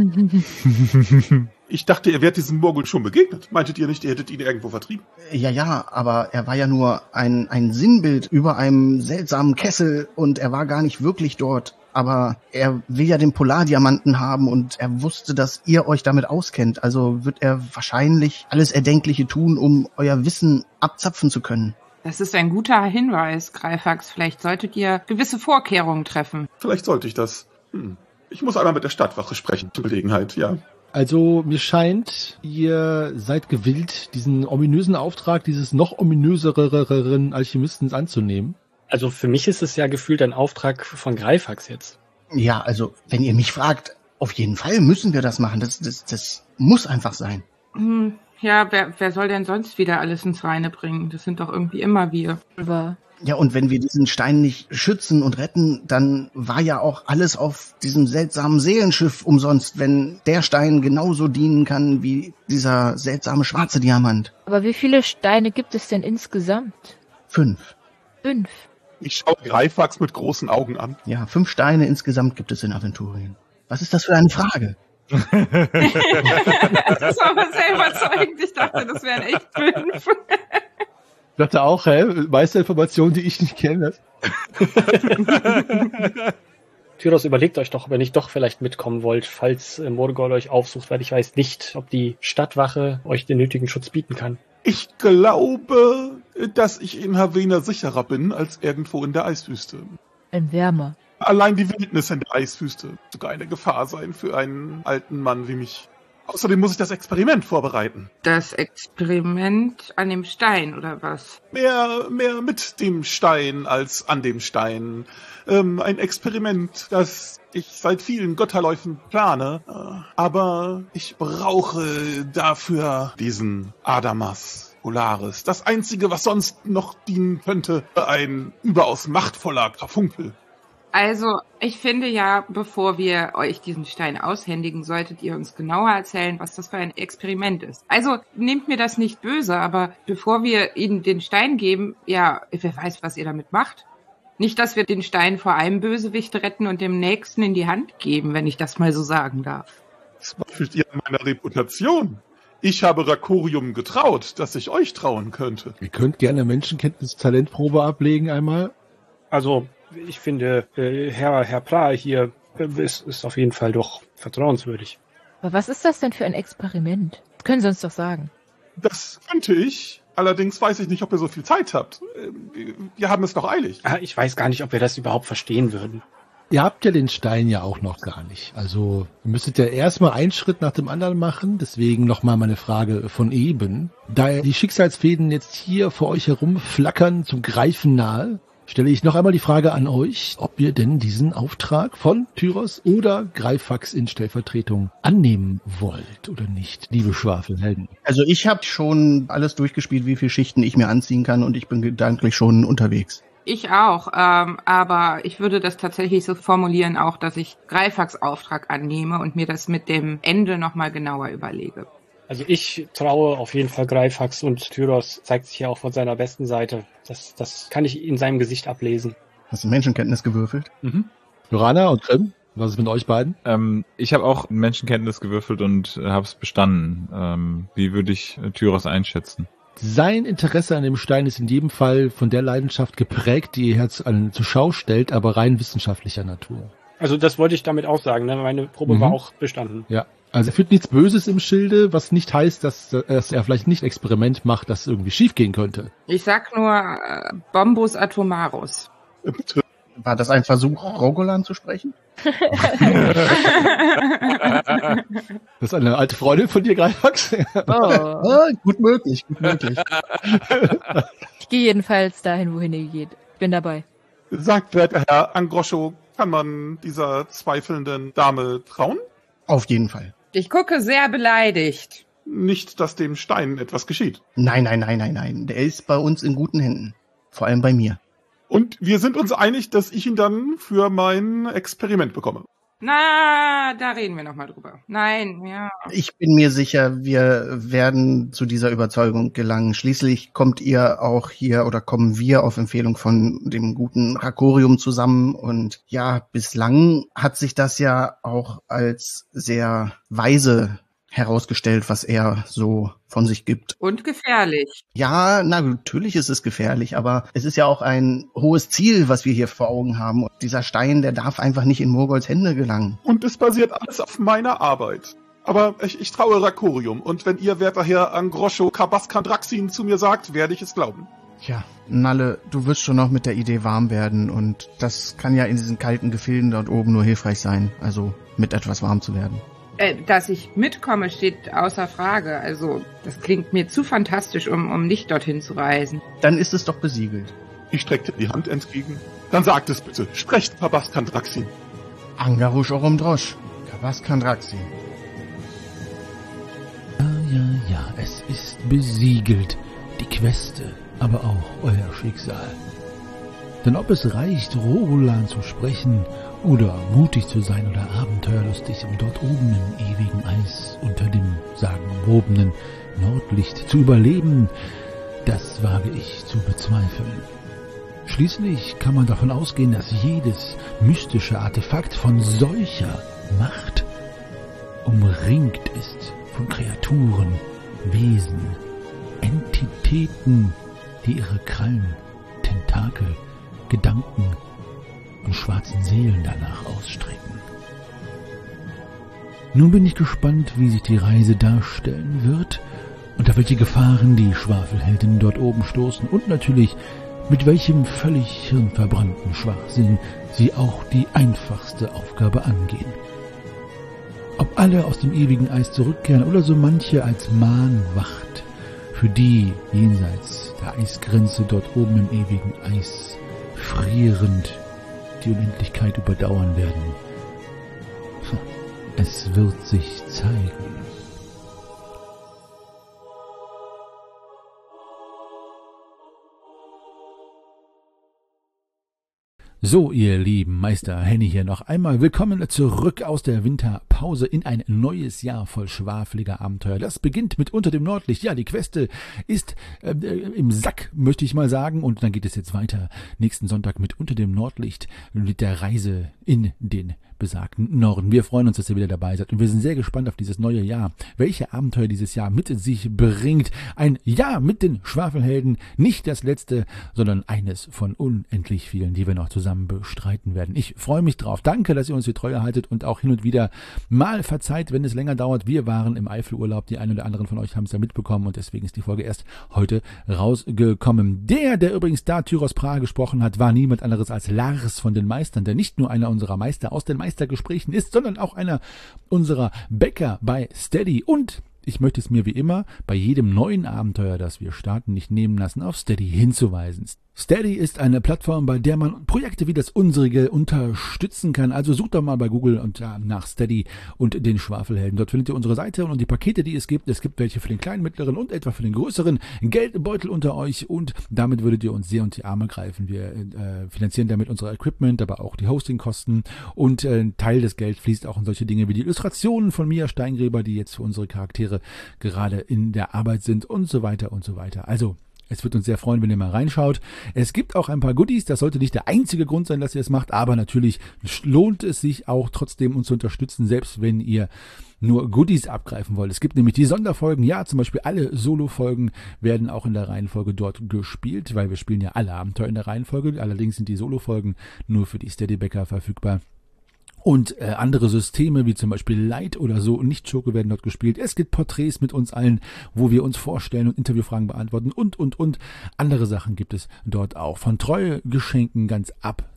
Ich dachte, ihr wärt diesem Morgul schon begegnet. Meintet ihr nicht, ihr hättet ihn irgendwo vertrieben? Ja, aber er war ja nur ein Sinnbild über einem seltsamen Kessel und er war gar nicht wirklich dort. Aber er will ja den Polardiamanten haben und er wusste, dass ihr euch damit auskennt. Also wird er wahrscheinlich alles Erdenkliche tun, um euer Wissen abzapfen zu können. Das ist ein guter Hinweis, Greifax. Vielleicht solltet ihr gewisse Vorkehrungen treffen. Vielleicht sollte ich das. Ich muss einmal mit der Stadtwache sprechen, zur Gelegenheit, ja. Also mir scheint, ihr seid gewillt, diesen ominösen Auftrag dieses noch ominöseren Alchemisten anzunehmen. Also für mich ist es ja gefühlt ein Auftrag von Greifax jetzt. Ja, also wenn ihr mich fragt, auf jeden Fall müssen wir das machen. Das muss einfach sein. Ja, wer soll denn sonst wieder alles ins Reine bringen? Das sind doch irgendwie immer wir. Ja, und wenn wir diesen Stein nicht schützen und retten, dann war ja auch alles auf diesem seltsamen Seelenschiff umsonst, wenn der Stein genauso dienen kann wie dieser seltsame schwarze Diamant. Aber wie viele Steine gibt es denn insgesamt? 5. 5. Ich schaue Greifax mit großen Augen an. Ja, 5 Steine insgesamt gibt es in Aventurien. Was ist das für eine Frage? Das ist aber sehr überzeugend. Ich dachte, das wären echt 5. Ich dachte auch, Meisterinformationen, die ich nicht kenne. Tyros, überlegt euch doch, wenn ich doch vielleicht mitkommen wollt, falls Morgold euch aufsucht, weil ich weiß nicht, ob die Stadtwache euch den nötigen Schutz bieten kann. Ich glaube, dass ich in Havena sicherer bin als irgendwo in der Eiswüste. In Wärme. Allein die Wildnis in der Eiswüste sogar eine Gefahr sein für einen alten Mann wie mich. Außerdem muss ich das Experiment vorbereiten. Das Experiment an dem Stein, oder was? Mehr mit dem Stein als an dem Stein. Ein Experiment, das ich seit vielen Götterläufen plane. Aber ich brauche dafür diesen Adamas Polaris. Das Einzige, was sonst noch dienen könnte, ein überaus machtvoller Karfunkel. Also, ich finde ja, bevor wir euch diesen Stein aushändigen, solltet ihr uns genauer erzählen, was das für ein Experiment ist. Also, nehmt mir das nicht böse, aber bevor wir ihnen den Stein geben, ja, wer weiß, was ihr damit macht. Nicht, dass wir den Stein vor einem Bösewicht retten und dem Nächsten in die Hand geben, wenn ich das mal so sagen darf. Zweifelt ihr an meiner Reputation? Ich habe Rakorium getraut, dass ich euch trauen könnte. Ihr könnt gerne Menschenkenntnis-Talentprobe ablegen einmal. Also, ich finde, Herr Prahe hier ist auf jeden Fall doch vertrauenswürdig. Aber was ist das denn für ein Experiment? Das können Sie uns doch sagen. Das könnte ich, Allerdings weiß ich nicht, ob ihr so viel Zeit habt. Wir haben es doch eilig. Ich weiß gar nicht, ob wir das überhaupt verstehen würden. Ihr habt ja den Stein ja auch noch gar nicht. Also ihr müsstet ja erstmal einen Schritt nach dem anderen machen. Deswegen nochmal meine Frage von eben. Da die Schicksalsfäden jetzt hier vor euch herumflackern, zum Greifen nahe, stelle ich noch einmal die Frage an euch, ob ihr denn diesen Auftrag von Tyros oder Greifax in Stellvertretung annehmen wollt oder nicht, liebe Schwafelhelden. Also ich habe schon alles durchgespielt, wie viele Schichten ich mir anziehen kann und ich bin gedanklich schon unterwegs. Ich auch, aber ich würde das tatsächlich so formulieren auch, dass ich Greifax Auftrag annehme und mir das mit dem Ende nochmal genauer überlege. Also ich traue auf jeden Fall Greifax und Tyros zeigt sich ja auch von seiner besten Seite. Das kann ich in seinem Gesicht ablesen. Hast du Menschenkenntnis gewürfelt? Mhm. Jorana und Grimm, was ist mit euch beiden? Ich habe auch Menschenkenntnis gewürfelt und habe es bestanden. Wie würde ich Tyros einschätzen? Sein Interesse an dem Stein ist in jedem Fall von der Leidenschaft geprägt, die ihr Herz zur Schau stellt, aber rein wissenschaftlicher Natur. Also das wollte ich damit auch sagen, ne? Meine Probe war auch bestanden. Ja, also er führt nichts Böses im Schilde, was nicht heißt, dass er vielleicht nicht Experiment macht, das irgendwie schiefgehen könnte. Ich sag nur Bombus Atomarus. War das ein Versuch, Rogolan zu sprechen? Das ist eine alte Freundin von dir, Greifax? Gut möglich, gut möglich. Ich gehe jedenfalls dahin, wohin ihr geht. Bin dabei. Sagt werter Herr Angroscho, kann man dieser zweifelnden Dame trauen? Auf jeden Fall. Ich gucke sehr beleidigt. Nicht, dass dem Stein etwas geschieht. Nein. Der ist bei uns in guten Händen. Vor allem bei mir. Und wir sind uns einig, dass ich ihn dann für mein Experiment bekomme. Na, da reden wir nochmal drüber. Nein, ja. Ich bin mir sicher, wir werden zu dieser Überzeugung gelangen. Schließlich kommt ihr auch hier oder kommen wir auf Empfehlung von dem guten Rakorium zusammen. Und ja, bislang hat sich das ja auch als sehr weise herausgestellt, was er so von sich gibt. Und gefährlich. Ja, na, natürlich ist es gefährlich, aber es ist ja auch ein hohes Ziel, was wir hier vor Augen haben. Und dieser Stein, der darf einfach nicht in Morgolds Hände gelangen. Und es basiert alles auf meiner Arbeit. Aber ich traue Rakorium. Und wenn ihr, werter Herr Angroscho Kabaskandraxin, zu mir sagt, werde ich es glauben. Tja, Nalle, du wirst schon noch mit der Idee warm werden. Und das kann ja in diesen kalten Gefilden dort oben nur hilfreich sein. Also mit etwas warm zu werden. Dass ich mitkomme, steht außer Frage. Also, das klingt mir zu fantastisch, um nicht dorthin zu reisen. Dann ist es doch besiegelt. Ich streckte die Hand entgegen. Dann sagt es bitte. Sprecht Kabaskandraxin. Angarush Orumdrosh. Kabaskandraxin. Ja, es ist besiegelt. Die Queste, aber auch euer Schicksal. Denn ob es reicht, Rogolan zu sprechen oder mutig zu sein oder abenteuerlustig, um dort oben im ewigen Eis unter dem sagenumwobenen Nordlicht zu überleben, das wage ich zu bezweifeln. Schließlich kann man davon ausgehen, dass jedes mystische Artefakt von solcher Macht umringt ist von Kreaturen, Wesen, Entitäten, die ihre Krallen, Tentakel, Gedanken und schwarzen Seelen danach ausstrecken. Nun bin ich gespannt, wie sich die Reise darstellen wird und auf welche Gefahren die Schwafelheldinnen dort oben stoßen und natürlich mit welchem völlig hirnverbrannten Schwachsinn sie auch die einfachste Aufgabe angehen. Ob alle aus dem ewigen Eis zurückkehren oder so manche als Mahnwacht für die jenseits der Eisgrenze dort oben im ewigen Eis frierend die Unendlichkeit überdauern werden. Es wird sich zeigen. So, ihr lieben Meister Henny hier noch einmal. Willkommen zurück aus der Winterpause in ein neues Jahr voll schwafeliger Abenteuer. Das beginnt mit Unter dem Nordlicht. Ja, die Queste ist im Sack, möchte ich mal sagen. Und dann geht es jetzt weiter nächsten Sonntag mit Unter dem Nordlicht, mit der Reise in den besagten Norden. Wir freuen uns, dass ihr wieder dabei seid und wir sind sehr gespannt auf dieses neue Jahr. Welche Abenteuer dieses Jahr mit sich bringt. Ein Jahr mit den Schwafelhelden. Nicht das letzte, sondern eines von unendlich vielen, die wir noch zusammen bestreiten werden. Ich freue mich drauf. Danke, dass ihr uns die Treue haltet und auch hin und wieder mal verzeiht, wenn es länger dauert. Wir waren im Eifelurlaub. Die einen oder anderen von euch haben es ja mitbekommen und deswegen ist die Folge erst heute rausgekommen. Der übrigens da Tyros Prahe gesprochen hat, war niemand anderes als Lars von den Meistern, der nicht nur einer unserer Meister aus den Meistergesprächen ist, sondern auch einer unserer Bäcker bei Steady. Und ich möchte es mir wie immer bei jedem neuen Abenteuer, das wir starten, nicht nehmen lassen, auf Steady hinzuweisen. Steady ist eine Plattform, bei der man Projekte wie das unsrige unterstützen kann. Also sucht doch mal bei Google und nach Steady und den Schwafelhelden. Dort findet ihr unsere Seite und die Pakete, die es gibt. Es gibt welche für den kleinen, mittleren und etwa für den größeren Geldbeutel unter euch. Und damit würdet ihr uns sehr unter die Arme greifen. Wir finanzieren damit unser Equipment, aber auch die Hostingkosten. Und Teil des Geldes fließt auch in solche Dinge wie die Illustrationen von Mia Steingräber, die jetzt für unsere Charaktere gerade in der Arbeit sind und so weiter und so weiter. Also, es wird uns sehr freuen, wenn ihr mal reinschaut. Es gibt auch ein paar Goodies, das sollte nicht der einzige Grund sein, dass ihr es macht, aber natürlich lohnt es sich auch trotzdem, uns zu unterstützen, selbst wenn ihr nur Goodies abgreifen wollt. Es gibt nämlich die Sonderfolgen, ja, zum Beispiel alle Solo-Folgen werden auch in der Reihenfolge dort gespielt, weil wir spielen ja alle Abenteuer in der Reihenfolge, allerdings sind die Solo-Folgen nur für die Steady-Bäcker verfügbar. Und andere Systeme, wie zum Beispiel Light oder so, Nicht-Schurke werden dort gespielt. Es gibt Porträts mit uns allen, wo wir uns vorstellen und Interviewfragen beantworten und. Andere Sachen gibt es dort auch. Von Treuegeschenken ganz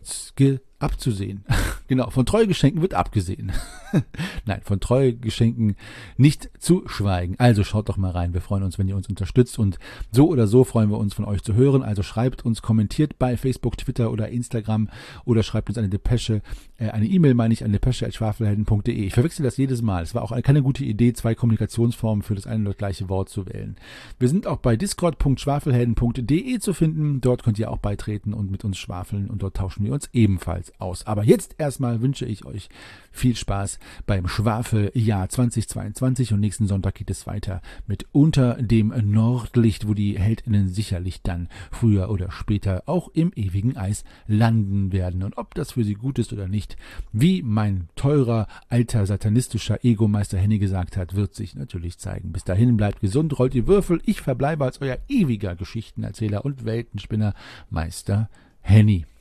abzusehen. Genau, von Treuegeschenken wird abgesehen. Nein, von Treuegeschenken nicht zu schweigen. Also schaut doch mal rein. Wir freuen uns, wenn ihr uns unterstützt und so oder so freuen wir uns, von euch zu hören. Also schreibt uns, kommentiert bei Facebook, Twitter oder Instagram oder schreibt uns eine Depesche, eine E-Mail meine ich, an depesche@schwafelhelden.de. Ich verwechsel das jedes Mal. Es war auch keine gute Idee, 2 Kommunikationsformen für das eine und gleiche Wort zu wählen. Wir sind auch bei discord.schwafelhelden.de zu finden. Dort könnt ihr auch beitreten und mit uns schwafeln und dort tauschen wir uns ebenfalls aus. Aber jetzt erstmal wünsche ich euch viel Spaß beim Schwafeljahr 2022 und nächsten Sonntag geht es weiter mit Unter dem Nordlicht, wo die HeldInnen sicherlich dann früher oder später auch im ewigen Eis landen werden. Und ob das für sie gut ist oder nicht, wie mein teurer, alter, satanistischer Ego-Meister Henny gesagt hat, wird sich natürlich zeigen. Bis dahin bleibt gesund, rollt die Würfel. Ich verbleibe als euer ewiger Geschichtenerzähler und Weltenspinner Meister Henny.